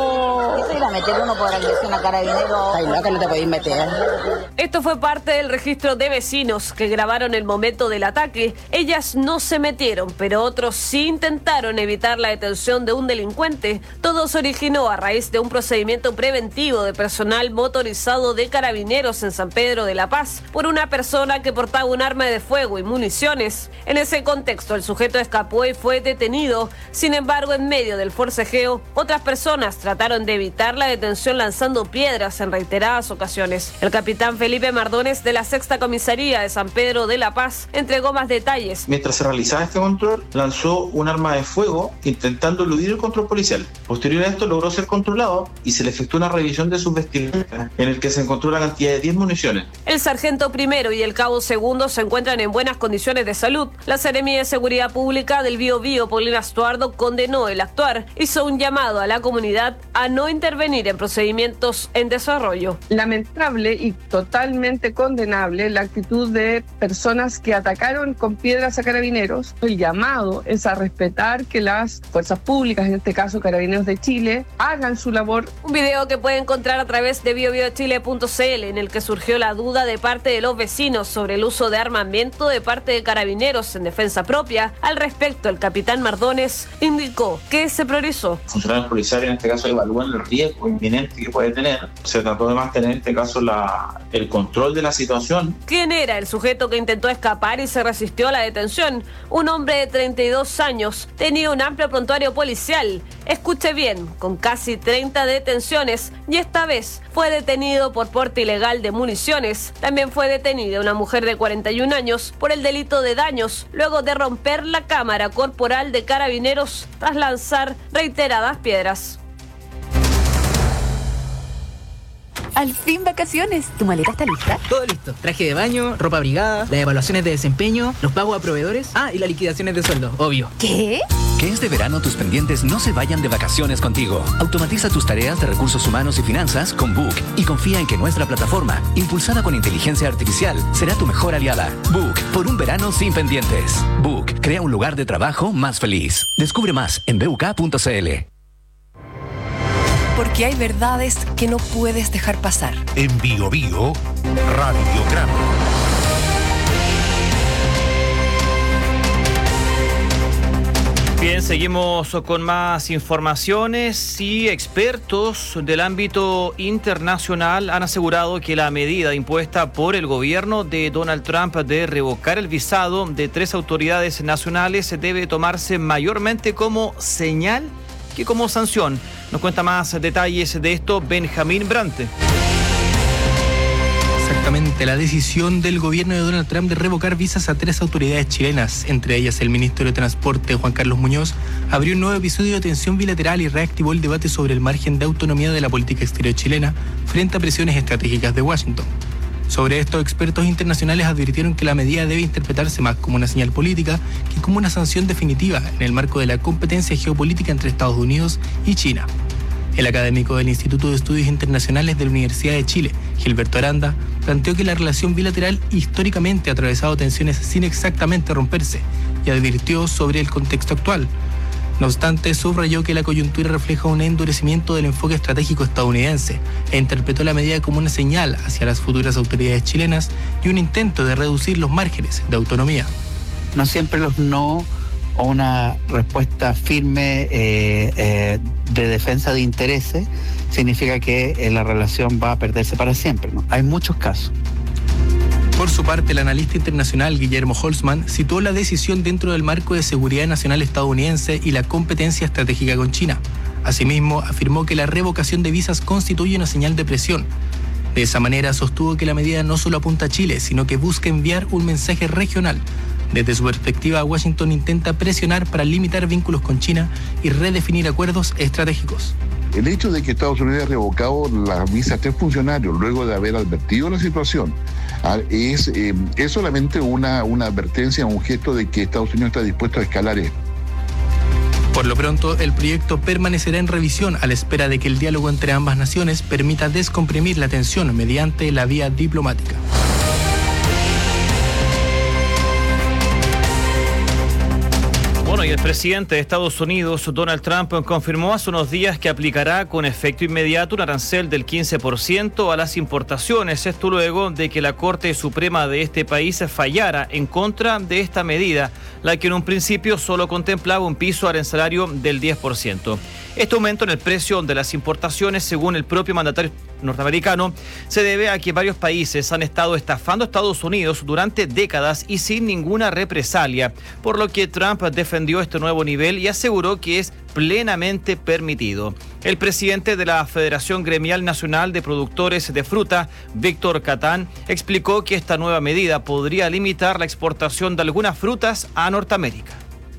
Oh, ¿qué se irá a meter uno por agresión a carabinero? Ay, no, que no te podéis meter. Esto fue parte del registro de vecinos que grabaron el momento del ataque. Ellas no se metieron, pero otros sí intentaron evitar la detención de un delincuente. Todo se originó a raíz de un procedimiento preventivo de personal motorizado de carabineros en San Pedro de la Paz por una persona que portaba un arma de fuego y municiones. En ese contexto, el sujeto escapó y fue detenido. Sin embargo, en medio del forcejeo, otras personas trataron de evitar la detención lanzando piedras en reiteradas ocasiones. El capitán Felipe Mardones de la Sexta Comisaría de San Pedro de la Paz entregó más detalles. Mientras se realizaba este control, lanzó un arma de fuego intentando eludir el control policial. Posterior a esto logró ser controlado y se le efectuó una revisión de sus vestimentas en el que se encontró la cantidad de diez municiones. El sargento primero y el cabo segundo se encuentran en buenas condiciones de salud. La Seremía de Seguridad Pública del Bío Bío, Paulina Estuardo, condenó el actuar. Hizo un llamado a la comunidad a no intervenir en procedimientos en desarrollo. Lamentable y totalmente condenable la actitud de personas que atacaron con piedras a carabineros. El llamado es a respetar que las fuerzas públicas, en este caso Carabineros de Chile, hagan su labor. Un video que puede encontrar a través de bio bio chile punto c l en el que surgió la duda de parte de los vecinos sobre el uso de armamento de parte de carabineros en defensa propia. Al respecto, el capitán Mardones indicó que se priorizó. Funcionarios policiales en este caso evalúan el riesgo inminente que puede tener. Se trató de mantener en este caso la, el control de la situación. ¿Quién era el sujeto que intentó escapar y se resistió a la detención? Un hombre de treinta y dos años, tenía un amplio prontuario policial. Escuche bien, con casi treinta detenciones, y esta vez fue detenido por porte ilegal de municiones. También fue detenida una mujer de cuarenta y un años por el delito de daños, luego de romper la cámara corporal de carabineros tras lanzar reiteradas piedras. Al fin vacaciones. ¿Tu maleta está lista? Todo listo. Traje de baño, ropa abrigada, las evaluaciones de desempeño, los pagos a proveedores, ah, y las liquidaciones de sueldo, obvio. ¿Qué? Que este verano tus pendientes no se vayan de vacaciones contigo. Automatiza tus tareas de recursos humanos y finanzas con Book y confía en que nuestra plataforma, impulsada con inteligencia artificial, será tu mejor aliada. Book, por un verano sin pendientes. Book, crea un lugar de trabajo más feliz. Descubre más en b u k punto c l. Porque hay verdades que no puedes dejar pasar. En Bio Bio, Radiograma. Bien, seguimos con más informaciones y expertos del ámbito internacional han asegurado que la medida impuesta por el gobierno de Donald Trump de revocar el visado de tres autoridades nacionales debe tomarse mayormente como señal que como sanción. Nos cuenta más detalles de esto Benjamín Brante. Exactamente, la decisión del gobierno de Donald Trump de revocar visas a tres autoridades chilenas, entre ellas el ministro de Transporte Juan Carlos Muñoz, abrió un nuevo episodio de tensión bilateral y reactivó el debate sobre el margen de autonomía de la política exterior chilena frente a presiones estratégicas de Washington. Sobre esto, expertos internacionales advirtieron que la medida debe interpretarse más como una señal política que como una sanción definitiva en el marco de la competencia geopolítica entre Estados Unidos y China. El académico del Instituto de Estudios Internacionales de la Universidad de Chile, Gilberto Aranda, planteó que la relación bilateral históricamente ha atravesado tensiones sin exactamente romperse y advirtió sobre el contexto actual. No obstante, subrayó que la coyuntura refleja un endurecimiento del enfoque estratégico estadounidense e interpretó la medida como una señal hacia las futuras autoridades chilenas y un intento de reducir los márgenes de autonomía. No siempre los no o una respuesta firme eh, eh, de defensa de intereses significa que eh, la relación va a perderse para siempre, ¿no? Hay muchos casos. Por su parte, el analista internacional Guillermo Holzman citó la decisión dentro del marco de seguridad nacional estadounidense y la competencia estratégica con China. Asimismo, afirmó que la revocación de visas constituye una señal de presión. De esa manera, sostuvo que la medida no solo apunta a Chile, sino que busca enviar un mensaje regional. Desde su perspectiva, Washington intenta presionar para limitar vínculos con China y redefinir acuerdos estratégicos. El hecho de que Estados Unidos haya revocado las visas a tres funcionarios luego de haber advertido la situación es, eh, es solamente una, una advertencia, un gesto de que Estados Unidos está dispuesto a escalar esto. Por lo pronto, el proyecto permanecerá en revisión a la espera de que el diálogo entre ambas naciones permita descomprimir la tensión mediante la vía diplomática. Bueno, y el presidente de Estados Unidos, Donald Trump, confirmó hace unos días que aplicará con efecto inmediato un arancel del quince por ciento a las importaciones. Esto luego de que la Corte Suprema de este país fallara en contra de esta medida, la que en un principio solo contemplaba un piso arancelario del diez por ciento. Este aumento en el precio de las importaciones, según el propio mandatario norteamericano, se debe a que varios países han estado estafando a Estados Unidos durante décadas y sin ninguna represalia, por lo que Trump defendió este nuevo nivel y aseguró que es plenamente permitido. El presidente de la Federación Gremial Nacional de Productores de Fruta, Víctor Catán, explicó que esta nueva medida podría limitar la exportación de algunas frutas a Norteamérica.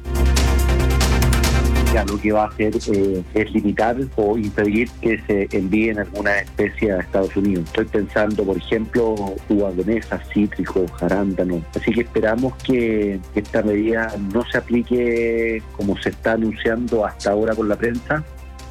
Ya lo que va a hacer eh, es limitar o impedir que se envíen alguna especie a Estados Unidos. Estoy pensando, por ejemplo, uvas de mesa, cítricos, arándanos. Así que esperamos que, que esta medida no se aplique como se está anunciando hasta ahora con la prensa.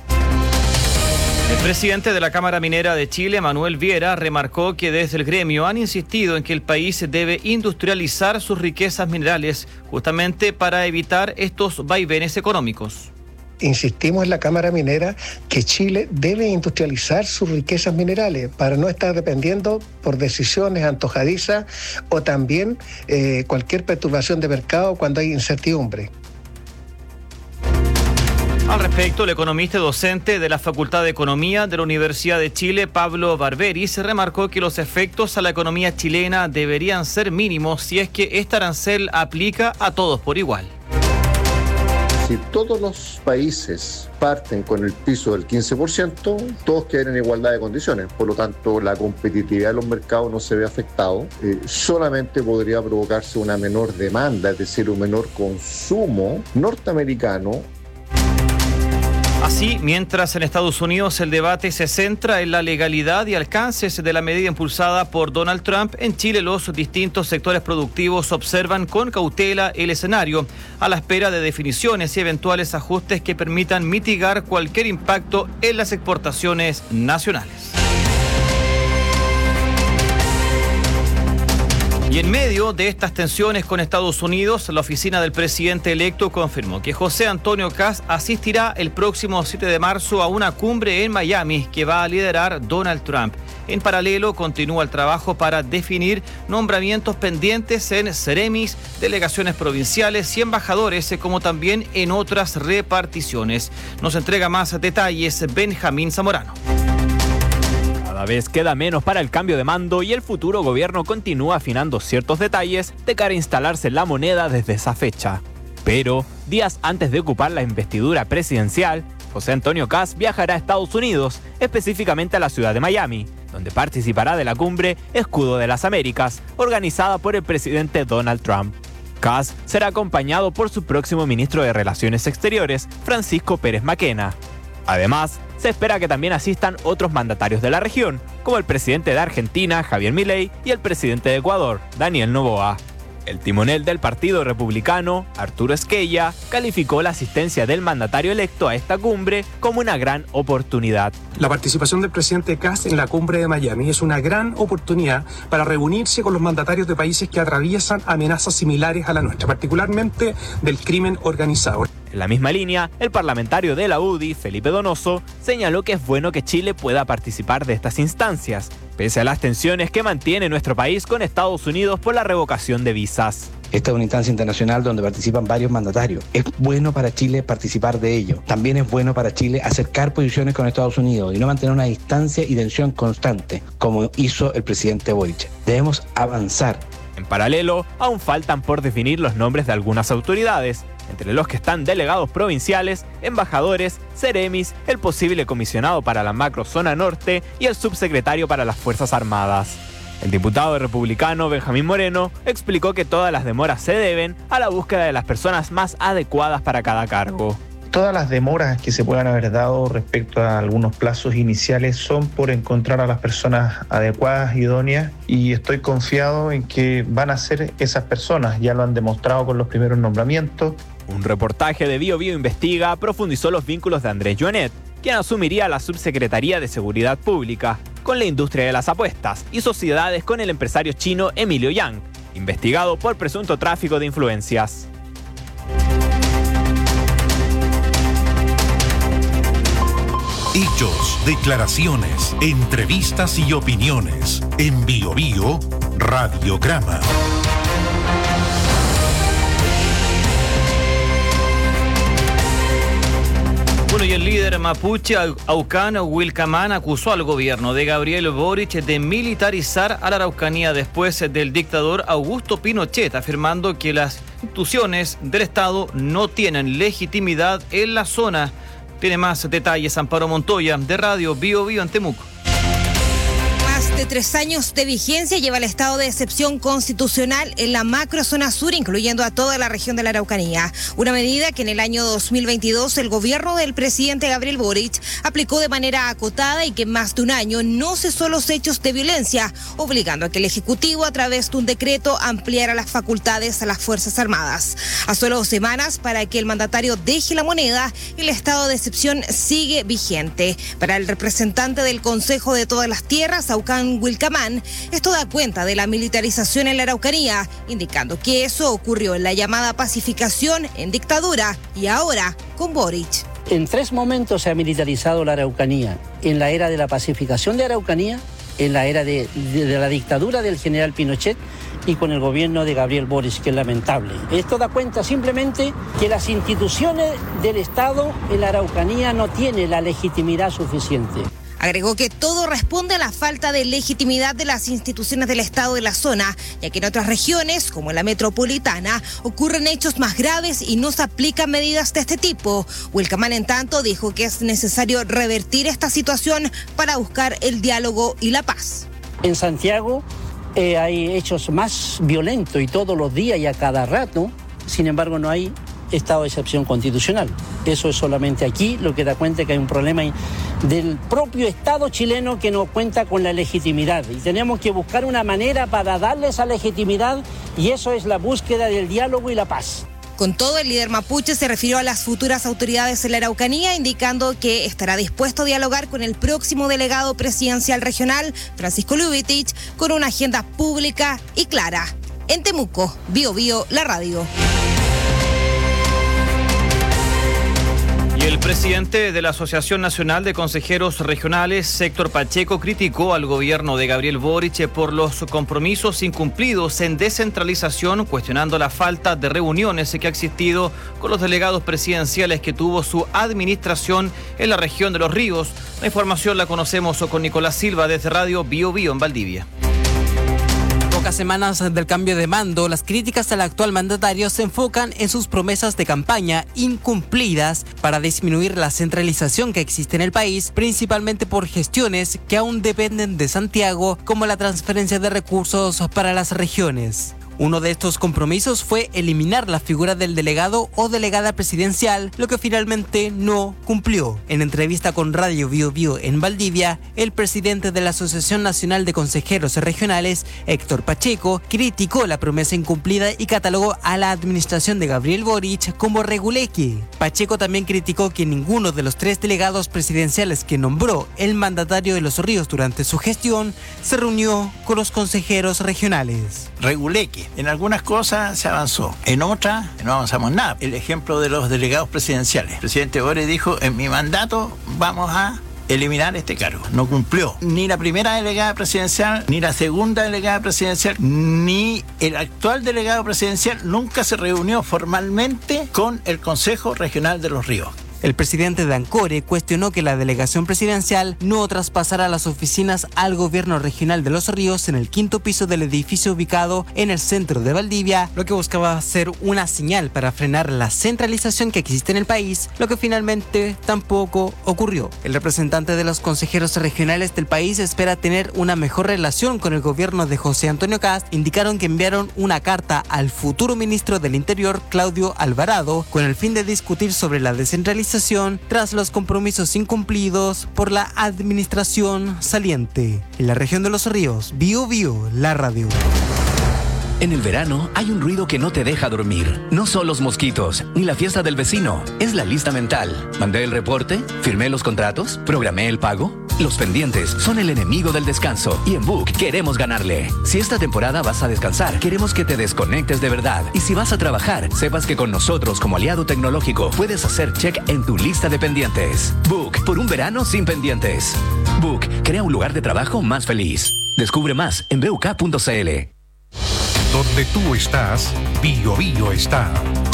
El presidente de la Cámara Minera de Chile, Manuel Viera, remarcó que desde el gremio han insistido en que el país debe industrializar sus riquezas minerales, justamente para evitar estos vaivenes económicos. Insistimos en la Cámara Minera que Chile debe industrializar sus riquezas minerales para no estar dependiendo por decisiones antojadizas o también eh, cualquier perturbación de mercado cuando hay incertidumbre. Al respecto, el economista y docente de la Facultad de Economía de la Universidad de Chile, Pablo Barberis, remarcó que los efectos a la economía chilena deberían ser mínimos si es que este arancel aplica a todos por igual. Si todos los países parten con el piso del quince por ciento, todos quedan en igualdad de condiciones. Por lo tanto, la competitividad de los mercados no se ve afectado. Eh, solamente podría provocarse una menor demanda, es decir, un menor consumo norteamericano. Así, mientras en Estados Unidos el debate se centra en la legalidad y alcances de la medida impulsada por Donald Trump, en Chile los distintos sectores productivos observan con cautela el escenario, a la espera de definiciones y eventuales ajustes que permitan mitigar cualquier impacto en las exportaciones nacionales. Y en medio de estas tensiones con Estados Unidos, la oficina del presidente electo confirmó que José Antonio Kast asistirá el próximo siete de marzo a una cumbre en Miami que va a liderar Donald Trump. En paralelo, continúa el trabajo para definir nombramientos pendientes en Ceremis, delegaciones provinciales y embajadores, como también en otras reparticiones. Nos entrega más detalles Benjamín Zamorano. Cada vez queda menos para el cambio de mando y el futuro gobierno continúa afinando ciertos detalles de cara a instalarse la moneda desde esa fecha. Pero, días antes de ocupar la investidura presidencial, José Antonio Kast viajará a Estados Unidos, específicamente a la ciudad de Miami, donde participará de la cumbre Escudo de las Américas, organizada por el presidente Donald Trump. Kast será acompañado por su próximo ministro de Relaciones Exteriores, Francisco Pérez Maquena. Además, se espera que también asistan otros mandatarios de la región, como el presidente de Argentina, Javier Milei, y el presidente de Ecuador, Daniel Noboa. El timonel del Partido Republicano, Arturo Esquella, calificó la asistencia del mandatario electo a esta cumbre como una gran oportunidad. La participación del presidente Kast en la cumbre de Miami es una gran oportunidad para reunirse con los mandatarios de países que atraviesan amenazas similares a la nuestra, particularmente del crimen organizado. En la misma línea, el parlamentario de la U D I, Felipe Donoso, señaló que es bueno que Chile pueda participar de estas instancias, pese a las tensiones que mantiene nuestro país con Estados Unidos por la revocación de visas. Esta es una instancia internacional donde participan varios mandatarios. Es bueno para Chile participar de ello. También es bueno para Chile acercar posiciones con Estados Unidos y no mantener una distancia y tensión constante, como hizo el presidente Boric. Debemos avanzar. En paralelo, aún faltan por definir los nombres de algunas autoridades, entre los que están delegados provinciales, embajadores, seremis, el posible comisionado para la macrozona norte y el subsecretario para las Fuerzas Armadas. El diputado republicano Benjamín Moreno explicó que todas las demoras se deben a la búsqueda de las personas más adecuadas para cada cargo. Todas las demoras que se puedan haber dado respecto a algunos plazos iniciales son por encontrar a las personas adecuadas, idóneas, y estoy confiado en que van a ser esas personas. Ya lo han demostrado con los primeros nombramientos. Un reportaje de Bio Bio Investiga profundizó los vínculos de Andrés Joanet, quien asumiría la Subsecretaría de Seguridad Pública, con la industria de las apuestas y sociedades con el empresario chino Emilio Yang, investigado por presunto tráfico de influencias. Hechos, declaraciones, entrevistas y opiniones. En Bio Bio, Radiograma. Bueno, y el líder mapuche Aucán Wilcamán acusó al gobierno de Gabriel Boric de militarizar a la Araucanía después del dictador Augusto Pinochet, afirmando que las instituciones del Estado no tienen legitimidad en la zona. Tiene más detalles Amparo Montoya, de Radio Bio Bio en Temuco. Más de tres años de vigencia lleva el estado de excepción constitucional en la macrozona sur, incluyendo a toda la región de la Araucanía. Una medida que en el año dos mil veintidós el gobierno del presidente Gabriel Boric aplicó de manera acotada y que en más de un año no cesó los hechos de violencia, obligando a que el Ejecutivo, a través de un decreto, ampliara las facultades a las Fuerzas Armadas. A solo semanas para que el mandatario deje la moneda, el estado de excepción sigue vigente. Para el representante del Consejo de Todas las Tierras, Aucán Wilcamán, esto da cuenta de la militarización en la Araucanía, indicando que eso ocurrió en la llamada pacificación en dictadura y ahora con Boric. En tres momentos se ha militarizado la Araucanía: en la era de la pacificación de Araucanía, en la era de, de, de la dictadura del general Pinochet y con el gobierno de Gabriel Boric, que es lamentable. Esto da cuenta simplemente que las instituciones del Estado en la Araucanía no tienen la legitimidad suficiente. Agregó que todo responde a la falta de legitimidad de las instituciones del Estado de la zona, ya que en otras regiones, como en la metropolitana, ocurren hechos más graves y no se aplican medidas de este tipo. Wilcamán, en tanto, dijo que es necesario revertir esta situación para buscar el diálogo y la paz. En Santiago eh, hay hechos más violentos y todos los días y a cada rato, sin embargo no hay estado de excepción constitucional. Eso es solamente aquí, lo que da cuenta que hay un problema del propio Estado chileno que no cuenta con la legitimidad, y tenemos que buscar una manera para darle esa legitimidad, y eso es la búsqueda del diálogo y la paz. Con todo, el líder mapuche se refirió a las futuras autoridades en la Araucanía, indicando que estará dispuesto a dialogar con el próximo delegado presidencial regional, Francisco Lubitich, con una agenda pública y clara. En Temuco, Bio Bio, la radio. Y el presidente de la Asociación Nacional de Consejeros Regionales, Héctor Pacheco, criticó al gobierno de Gabriel Boric por los compromisos incumplidos en descentralización, cuestionando la falta de reuniones que ha existido con los delegados presidenciales que tuvo su administración en la región de Los Ríos. La información la conocemos con Nicolás Silva desde Radio Bio Bio en Valdivia. pocas semanas del cambio de mando, las críticas al actual mandatario se enfocan en sus promesas de campaña incumplidas para disminuir la centralización que existe en el país, principalmente por gestiones que aún dependen de Santiago, como la transferencia de recursos para las regiones. Uno de estos compromisos fue eliminar la figura del delegado o delegada presidencial, lo que finalmente no cumplió. En entrevista con Radio Bio Bio en Valdivia, el presidente de la Asociación Nacional de Consejeros Regionales, Héctor Pacheco, criticó la promesa incumplida y catalogó a la administración de Gabriel Boric como reguleque. Pacheco también criticó que ninguno de los tres delegados presidenciales que nombró el mandatario de Los Ríos durante su gestión se reunió con los consejeros regionales. Reguleque. En algunas cosas se avanzó, en otras no avanzamos nada. El ejemplo de los delegados presidenciales. El presidente Boric dijo, en mi mandato vamos a eliminar este cargo. No cumplió. Ni la primera delegada presidencial, ni la segunda delegada presidencial, ni el actual delegado presidencial nunca se reunió formalmente con el Consejo Regional de Los Ríos. El presidente de Ancore cuestionó que la delegación presidencial no traspasara las oficinas al gobierno regional de Los Ríos en el quinto piso del edificio ubicado en el centro de Valdivia, lo que buscaba ser una señal para frenar la centralización que existe en el país, lo que finalmente tampoco ocurrió. El representante de los consejeros regionales del país espera tener una mejor relación con el gobierno de José Antonio Kast. Indicaron que enviaron una carta al futuro ministro del Interior, Claudio Alvarado, con el fin de discutir sobre la descentralización tras los compromisos incumplidos por la administración saliente. En la región de Los Ríos, Bio Bio, la radio. En el verano hay un ruido que no te deja dormir. No son los mosquitos, ni la fiesta del vecino. Es la lista mental. Mandé el reporte, firmé los contratos, programé el pago. Los pendientes son el enemigo del descanso. Y en Book queremos ganarle. Si esta temporada vas a descansar, queremos que te desconectes de verdad. Y si vas a trabajar, sepas que con nosotros como aliado tecnológico puedes hacer check en tu lista de pendientes. Book, por un verano sin pendientes. Book, crea un lugar de trabajo más feliz. Descubre más en b u k punto c l. Donde tú estás, Bio Bio está.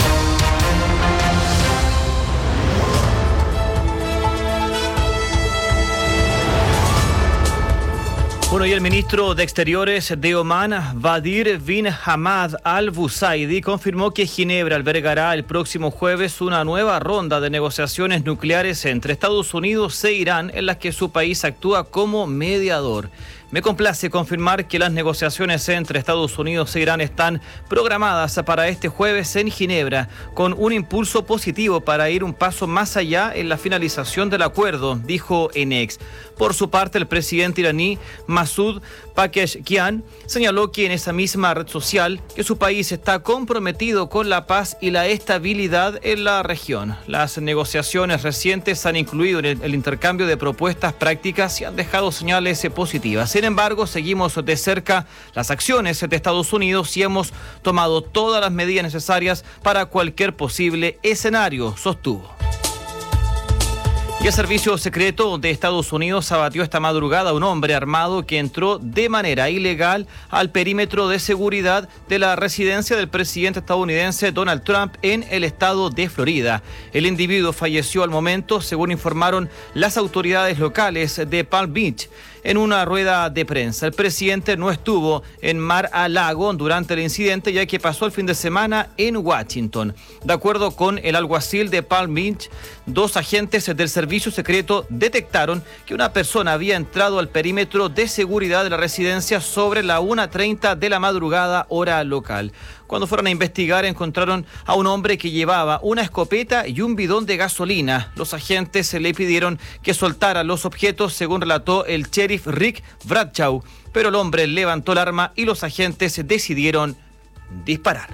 Bueno, y el ministro de Exteriores de Omán, Badir bin Hamad Al Busaidi, confirmó que Ginebra albergará el próximo jueves una nueva ronda de negociaciones nucleares entre Estados Unidos e Irán, en las que su país actúa como mediador. Me complace confirmar que las negociaciones entre Estados Unidos e Irán están programadas para este jueves en Ginebra, con un impulso positivo para ir un paso más allá en la finalización del acuerdo, dijo en X. Por su parte, el presidente iraní Masoud Pezeshkian señaló que en esa misma red social que su país está comprometido con la paz y la estabilidad en la región. Las negociaciones recientes han incluido el intercambio de propuestas prácticas y han dejado señales positivas. Sin embargo, seguimos de cerca las acciones de Estados Unidos y hemos tomado todas las medidas necesarias para cualquier posible escenario, sostuvo. Y el Servicio Secreto de Estados Unidos abatió esta madrugada a un hombre armado que entró de manera ilegal al perímetro de seguridad de la residencia del presidente estadounidense Donald Trump en el estado de Florida. El individuo falleció al momento, según informaron las autoridades locales de Palm Beach. En una rueda de prensa, el presidente no estuvo en Mar-a-Lago durante el incidente, ya que pasó el fin de semana en Washington. De acuerdo con el alguacil de Palm Beach, dos agentes del servicio secreto detectaron que una persona había entrado al perímetro de seguridad de la residencia sobre la una treinta de la madrugada, hora local. Cuando fueron a investigar, encontraron a un hombre que llevaba una escopeta y un bidón de gasolina. Los agentes le pidieron que soltara los objetos, según relató el sheriff Rick Bradshaw, pero el hombre levantó el arma y los agentes decidieron disparar.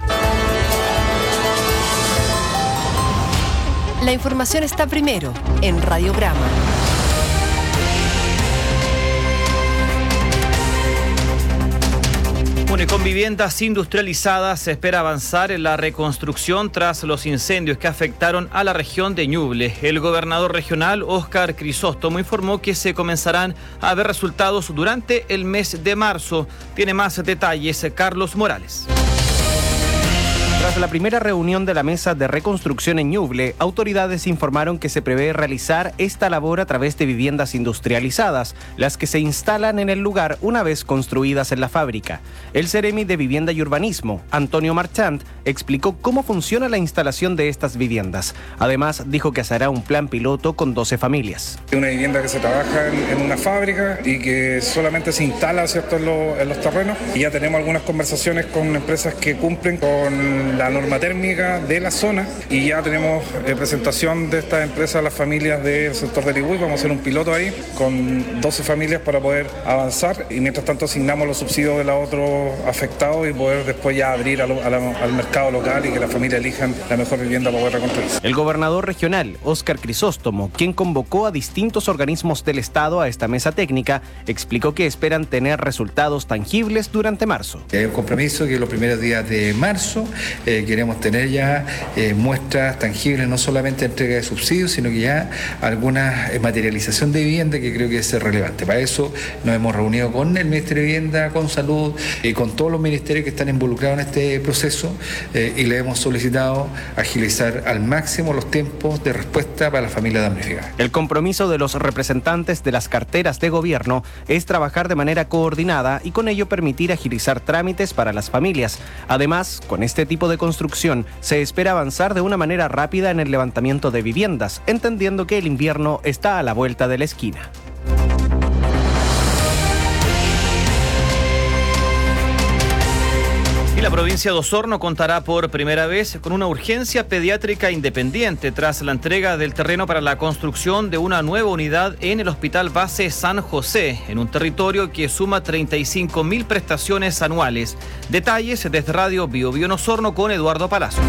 La información está primero en Radiograma. Bueno, y con viviendas industrializadas se espera avanzar en la reconstrucción tras los incendios que afectaron a la región de Ñuble. El gobernador regional, Óscar Crisóstomo, informó que se comenzarán a ver resultados durante el mes de marzo. Tiene más detalles Carlos Morales. Tras la primera reunión de la mesa de reconstrucción en Ñuble, autoridades informaron que se prevé realizar esta labor a través de viviendas industrializadas, las que se instalan en el lugar una vez construidas en la fábrica. El Ceremi de Vivienda y Urbanismo, Antonio Marchand, explicó cómo funciona la instalación de estas viviendas. Además, dijo que se hará un plan piloto con doce familias. Una vivienda que se trabaja en, en una fábrica y que solamente se instala, ¿cierto?, en, lo, en los terrenos. Y ya tenemos algunas conversaciones con empresas que cumplen con la norma térmica de la zona y ya tenemos eh, presentación de estas empresas a las familias del sector de Ligüey. Vamos a hacer un piloto ahí con doce familias para poder avanzar y mientras tanto asignamos los subsidios de los otros afectados y poder después ya abrir a lo, a la, al mercado local y que las familias elijan la mejor vivienda para poder reconstruirse. El gobernador regional, Óscar Crisóstomo, quien convocó a distintos organismos del Estado a esta mesa técnica, explicó que esperan tener resultados tangibles durante marzo. Hay un compromiso que los primeros días de marzo eh, queremos tener ya eh, muestras tangibles, no solamente entrega de subsidios, sino que ya alguna eh, materialización de vivienda que creo que es relevante. Para eso nos hemos reunido con el Ministerio de Vivienda, con Salud y con todos los ministerios que están involucrados en este proceso eh, y le hemos solicitado agilizar al máximo los tiempos de respuesta para las familias damnificadas. El compromiso de los representantes de las carteras de gobierno es trabajar de manera coordinada y con ello permitir agilizar trámites para las familias. Además, con este tipo de construcción se espera avanzar de una manera rápida en el levantamiento de viviendas, entendiendo que el invierno está a la vuelta de la esquina. Y la provincia de Osorno contará por primera vez con una urgencia pediátrica independiente tras la entrega del terreno para la construcción de una nueva unidad en el Hospital Base San José, en un territorio que suma treinta y cinco mil prestaciones anuales. Detalles desde Radio Bio Bio en Osorno con Eduardo Palazzo.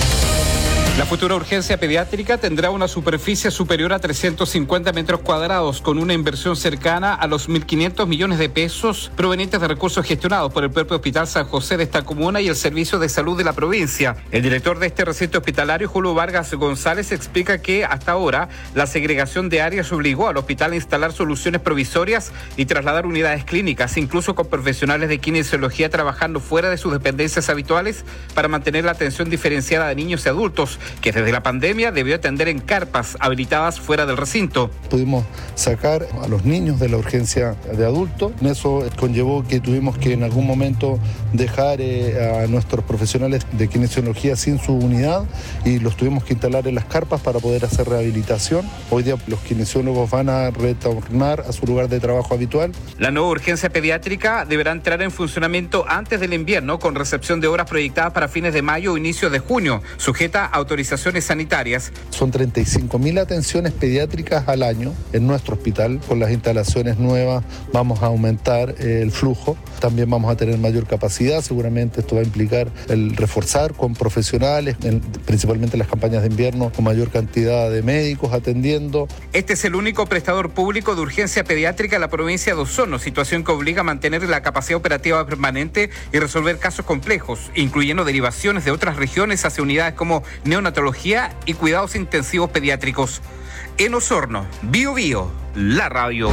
La futura urgencia pediátrica tendrá una superficie superior a trescientos cincuenta metros cuadrados, con una inversión cercana a los mil quinientos millones de pesos provenientes de recursos gestionados por el propio Hospital San José de esta comuna y el Servicio de Salud de la provincia. El director de este recinto hospitalario, Julio Vargas González, explica que hasta ahora la segregación de áreas obligó al hospital a instalar soluciones provisorias y trasladar unidades clínicas, incluso con profesionales de kinesiología trabajando fuera de sus dependencias habituales para mantener la atención diferenciada de niños y adultos, que desde la pandemia debió atender en carpas habilitadas fuera del recinto. Pudimos sacar a los niños de la urgencia de adultos. Eso conllevó que tuvimos que en algún momento dejar eh, a nuestros profesionales de kinesiología sin su unidad y los tuvimos que instalar en las carpas para poder hacer rehabilitación. Hoy día los kinesiólogos van a retornar a su lugar de trabajo habitual. La nueva urgencia pediátrica deberá entrar en funcionamiento antes del invierno, con recepción de obras proyectadas para fines de mayo o inicios de junio, sujeta a autorizaciones sanitarias. Son treinta y cinco mil atenciones pediátricas al año en nuestro hospital. Con las instalaciones nuevas vamos a aumentar eh, el flujo. También vamos a tener mayor capacidad. Seguramente esto va a implicar el reforzar con profesionales, en, principalmente en las campañas de invierno, con mayor cantidad de médicos atendiendo. Este es el único prestador público de urgencia pediátrica en la provincia de Osorno, situación que obliga a mantener la capacidad operativa permanente y resolver casos complejos, incluyendo derivaciones de otras regiones hacia unidades como neonatología y cuidados intensivos pediátricos. En Osorno, Bio Bio, la radio.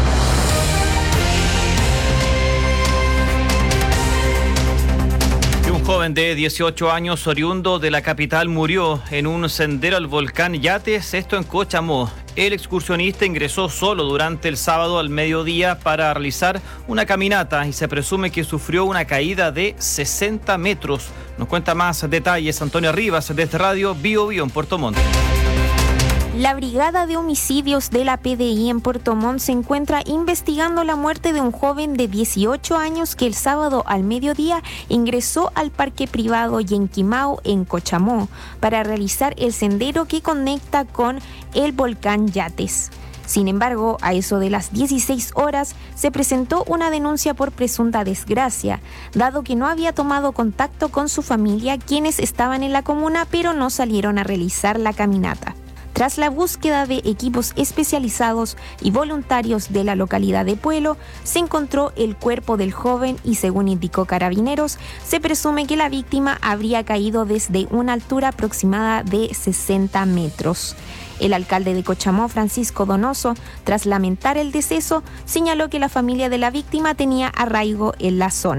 Un joven de dieciocho años, oriundo de la capital, murió en un sendero al volcán Yates, esto en Cochamó. El excursionista ingresó solo durante el sábado al mediodía para realizar una caminata y se presume que sufrió una caída de sesenta metros. Nos cuenta más detalles Antonio Rivas desde Radio Bio Bio en Puerto Montt. La Brigada de Homicidios de la P D I en Puerto Montt se encuentra investigando la muerte de un joven de dieciocho años que el sábado al mediodía ingresó al parque privado Yenquimau en Cochamó para realizar el sendero que conecta con el volcán Yates. Sin embargo, a eso de las dieciséis horas se presentó una denuncia por presunta desgracia, dado que no había tomado contacto con su familia, quienes estaban en la comuna pero no salieron a realizar la caminata. Tras la búsqueda de equipos especializados y voluntarios de la localidad de Puelo, se encontró el cuerpo del joven y, según indicó Carabineros, se presume que la víctima habría caído desde una altura aproximada de sesenta metros. El alcalde de Cochamó, Francisco Donoso, tras lamentar el deceso, señaló que la familia de la víctima tenía arraigo en la zona.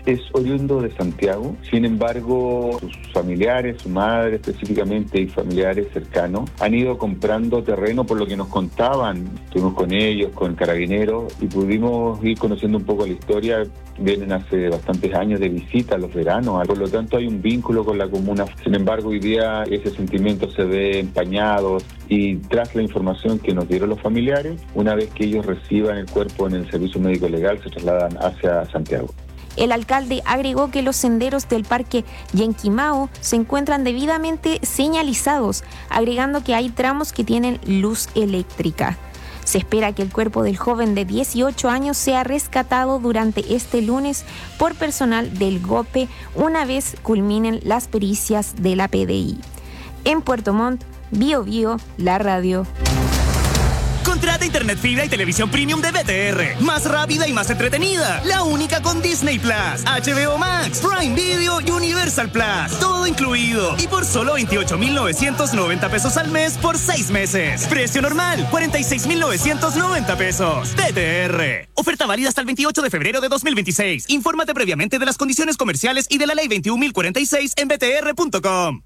es oriundo de Santiago, sin embargo sus familiares, su madre específicamente y familiares cercanos han ido comprando terreno por lo que nos contaban. Estuvimos con ellos, con carabineros y pudimos ir conociendo un poco la historia. Vienen hace bastantes años de visita a los veranos, por lo tanto hay un vínculo con la comuna. Sin embargo, hoy día ese sentimiento se ve empañado y tras la información que nos dieron los familiares, una vez que ellos reciban el cuerpo en el servicio médico legal, se trasladan hacia Santiago. El alcalde agregó que los senderos del Parque Yenquimao se encuentran debidamente señalizados, agregando que hay tramos que tienen luz eléctrica. Se espera que el cuerpo del joven de dieciocho años sea rescatado durante este lunes por personal del GOPE una vez culminen las pericias de la P D I. En Puerto Montt, Bio Bio, la radio. Contrata internet fibra y televisión premium de B T R. Más rápida y más entretenida. La única con Disney Plus, H B O Max, Prime Video y Universal Plus. Todo incluido. Y por solo veintiocho mil novecientos noventa pesos al mes por seis meses. Precio normal, cuarenta y seis mil novecientos noventa pesos. B T R. Oferta válida hasta el veintiocho de febrero de dos mil veintiséis. Infórmate previamente de las condiciones comerciales y de la ley veintiún mil cuarenta y seis en b t r punto com.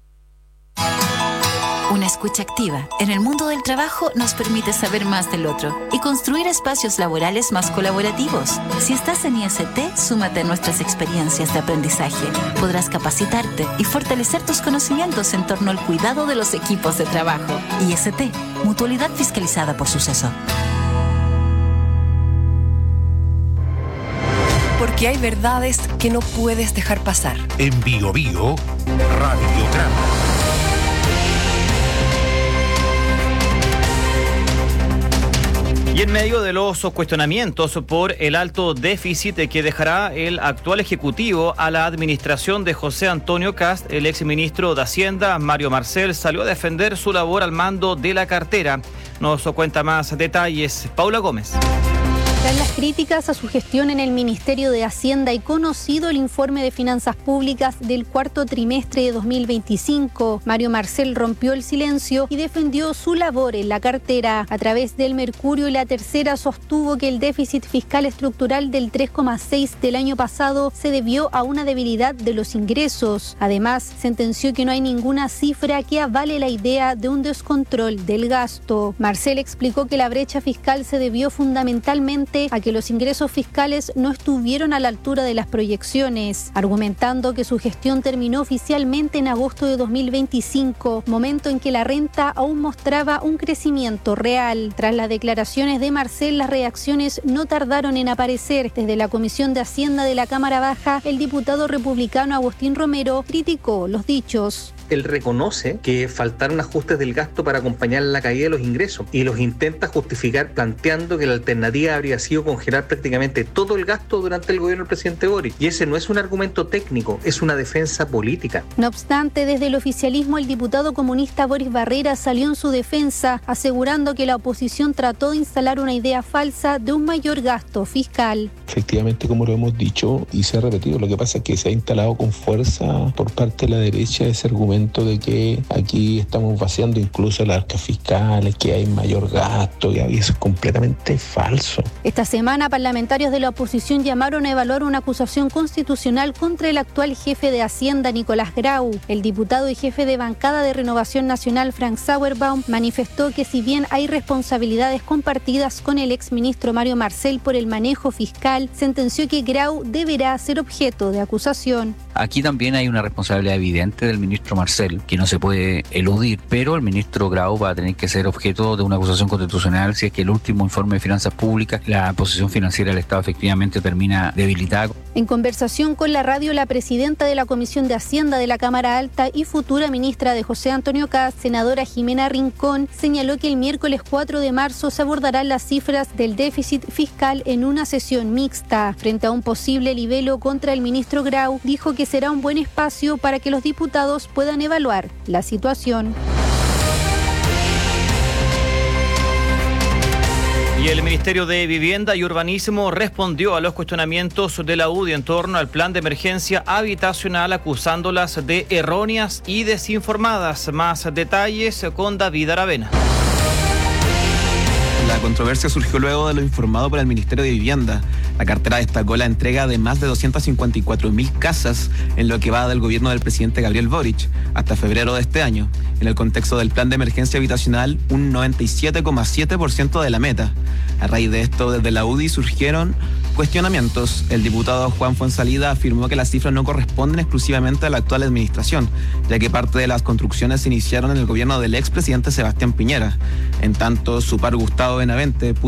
Una escucha activa en el mundo del trabajo nos permite saber más del otro y construir espacios laborales más colaborativos. Si estás en I S T, súmate a nuestras experiencias de aprendizaje. Podrás capacitarte y fortalecer tus conocimientos en torno al cuidado de los equipos de trabajo. I S T, mutualidad fiscalizada por Suceso. Porque hay verdades que no puedes dejar pasar. En Bio Bio, Radiograma. Y en medio de los cuestionamientos por el alto déficit que dejará el actual Ejecutivo a la administración de José Antonio Kast, el exministro de Hacienda, Mario Marcel, salió a defender su labor al mando de la cartera. Nos cuenta más detalles Paula Gómez. Tras las críticas a su gestión en el Ministerio de Hacienda y conocido el informe de finanzas públicas del cuarto trimestre de dos mil veinticinco, Mario Marcel rompió el silencio y defendió su labor en la cartera. A través del Mercurio y La Tercera sostuvo que el déficit fiscal estructural del tres coma seis del año pasado se debió a una debilidad de los ingresos. Además, sentenció que no hay ninguna cifra que avale la idea de un descontrol del gasto. Marcel explicó que la brecha fiscal se debió fundamentalmente a que los ingresos fiscales no estuvieron a la altura de las proyecciones, argumentando que su gestión terminó oficialmente en agosto de dos mil veinticinco, momento en que la renta aún mostraba un crecimiento real. Tras las declaraciones de Marcel, las reacciones no tardaron en aparecer. Desde la Comisión de Hacienda de la Cámara Baja, el diputado republicano Agustín Romero criticó los dichos. Él reconoce que faltaron ajustes del gasto para acompañar la caída de los ingresos y los intenta justificar planteando que la alternativa habría sido congelar prácticamente todo el gasto durante el gobierno del presidente Boric. Y ese no es un argumento técnico, es una defensa política. No obstante, desde el oficialismo, el diputado comunista Boris Barrera salió en su defensa, asegurando que la oposición trató de instalar una idea falsa de un mayor gasto fiscal. Efectivamente, como lo hemos dicho y se ha repetido, lo que pasa es que se ha instalado con fuerza por parte de la derecha ese argumento de que aquí estamos vaciando incluso las arcas fiscales, que hay mayor gasto, y eso es completamente falso. Esta semana, parlamentarios de la oposición llamaron a evaluar una acusación constitucional contra el actual jefe de Hacienda, Nicolás Grau. El diputado y jefe de bancada de Renovación Nacional, Frank Sauerbaum, manifestó que si bien hay responsabilidades compartidas con el exministro Mario Marcel por el manejo fiscal, sentenció que Grau deberá ser objeto de acusación. Aquí también hay una responsabilidad evidente del ministro Marcel, que no se puede eludir, pero el ministro Grau va a tener que ser objeto de una acusación constitucional si es que el último informe de finanzas públicas, la posición financiera del Estado efectivamente termina debilitada. En conversación con la radio, la presidenta de la Comisión de Hacienda de la Cámara Alta y futura ministra de José Antonio Kast, senadora Jimena Rincón, señaló que el miércoles cuatro de marzo se abordarán las cifras del déficit fiscal en una sesión mixta. Frente a un posible libelo contra el ministro Grau, dijo que será un buen espacio para que los diputados puedan evaluar la situación. Y el Ministerio de Vivienda y Urbanismo respondió a los cuestionamientos de la U D I en torno al plan de emergencia habitacional, acusándolas de erróneas y desinformadas. Más detalles con David Aravena. La controversia surgió luego de lo informado por el Ministerio de Vivienda. La cartera destacó la entrega de más de doscientas cincuenta y cuatro mil casas en lo que va del gobierno del presidente Gabriel Boric hasta febrero de este año. En el contexto del plan de emergencia habitacional, un noventa y siete coma siete por ciento de la meta. A raíz de esto, desde la U D I surgieron cuestionamientos. El diputado Juan Fuenzalida afirmó que las cifras no corresponden exclusivamente a la actual administración, ya que parte de las construcciones se iniciaron en el gobierno del expresidente Sebastián Piñera. En tanto, su par Gustavo Benavente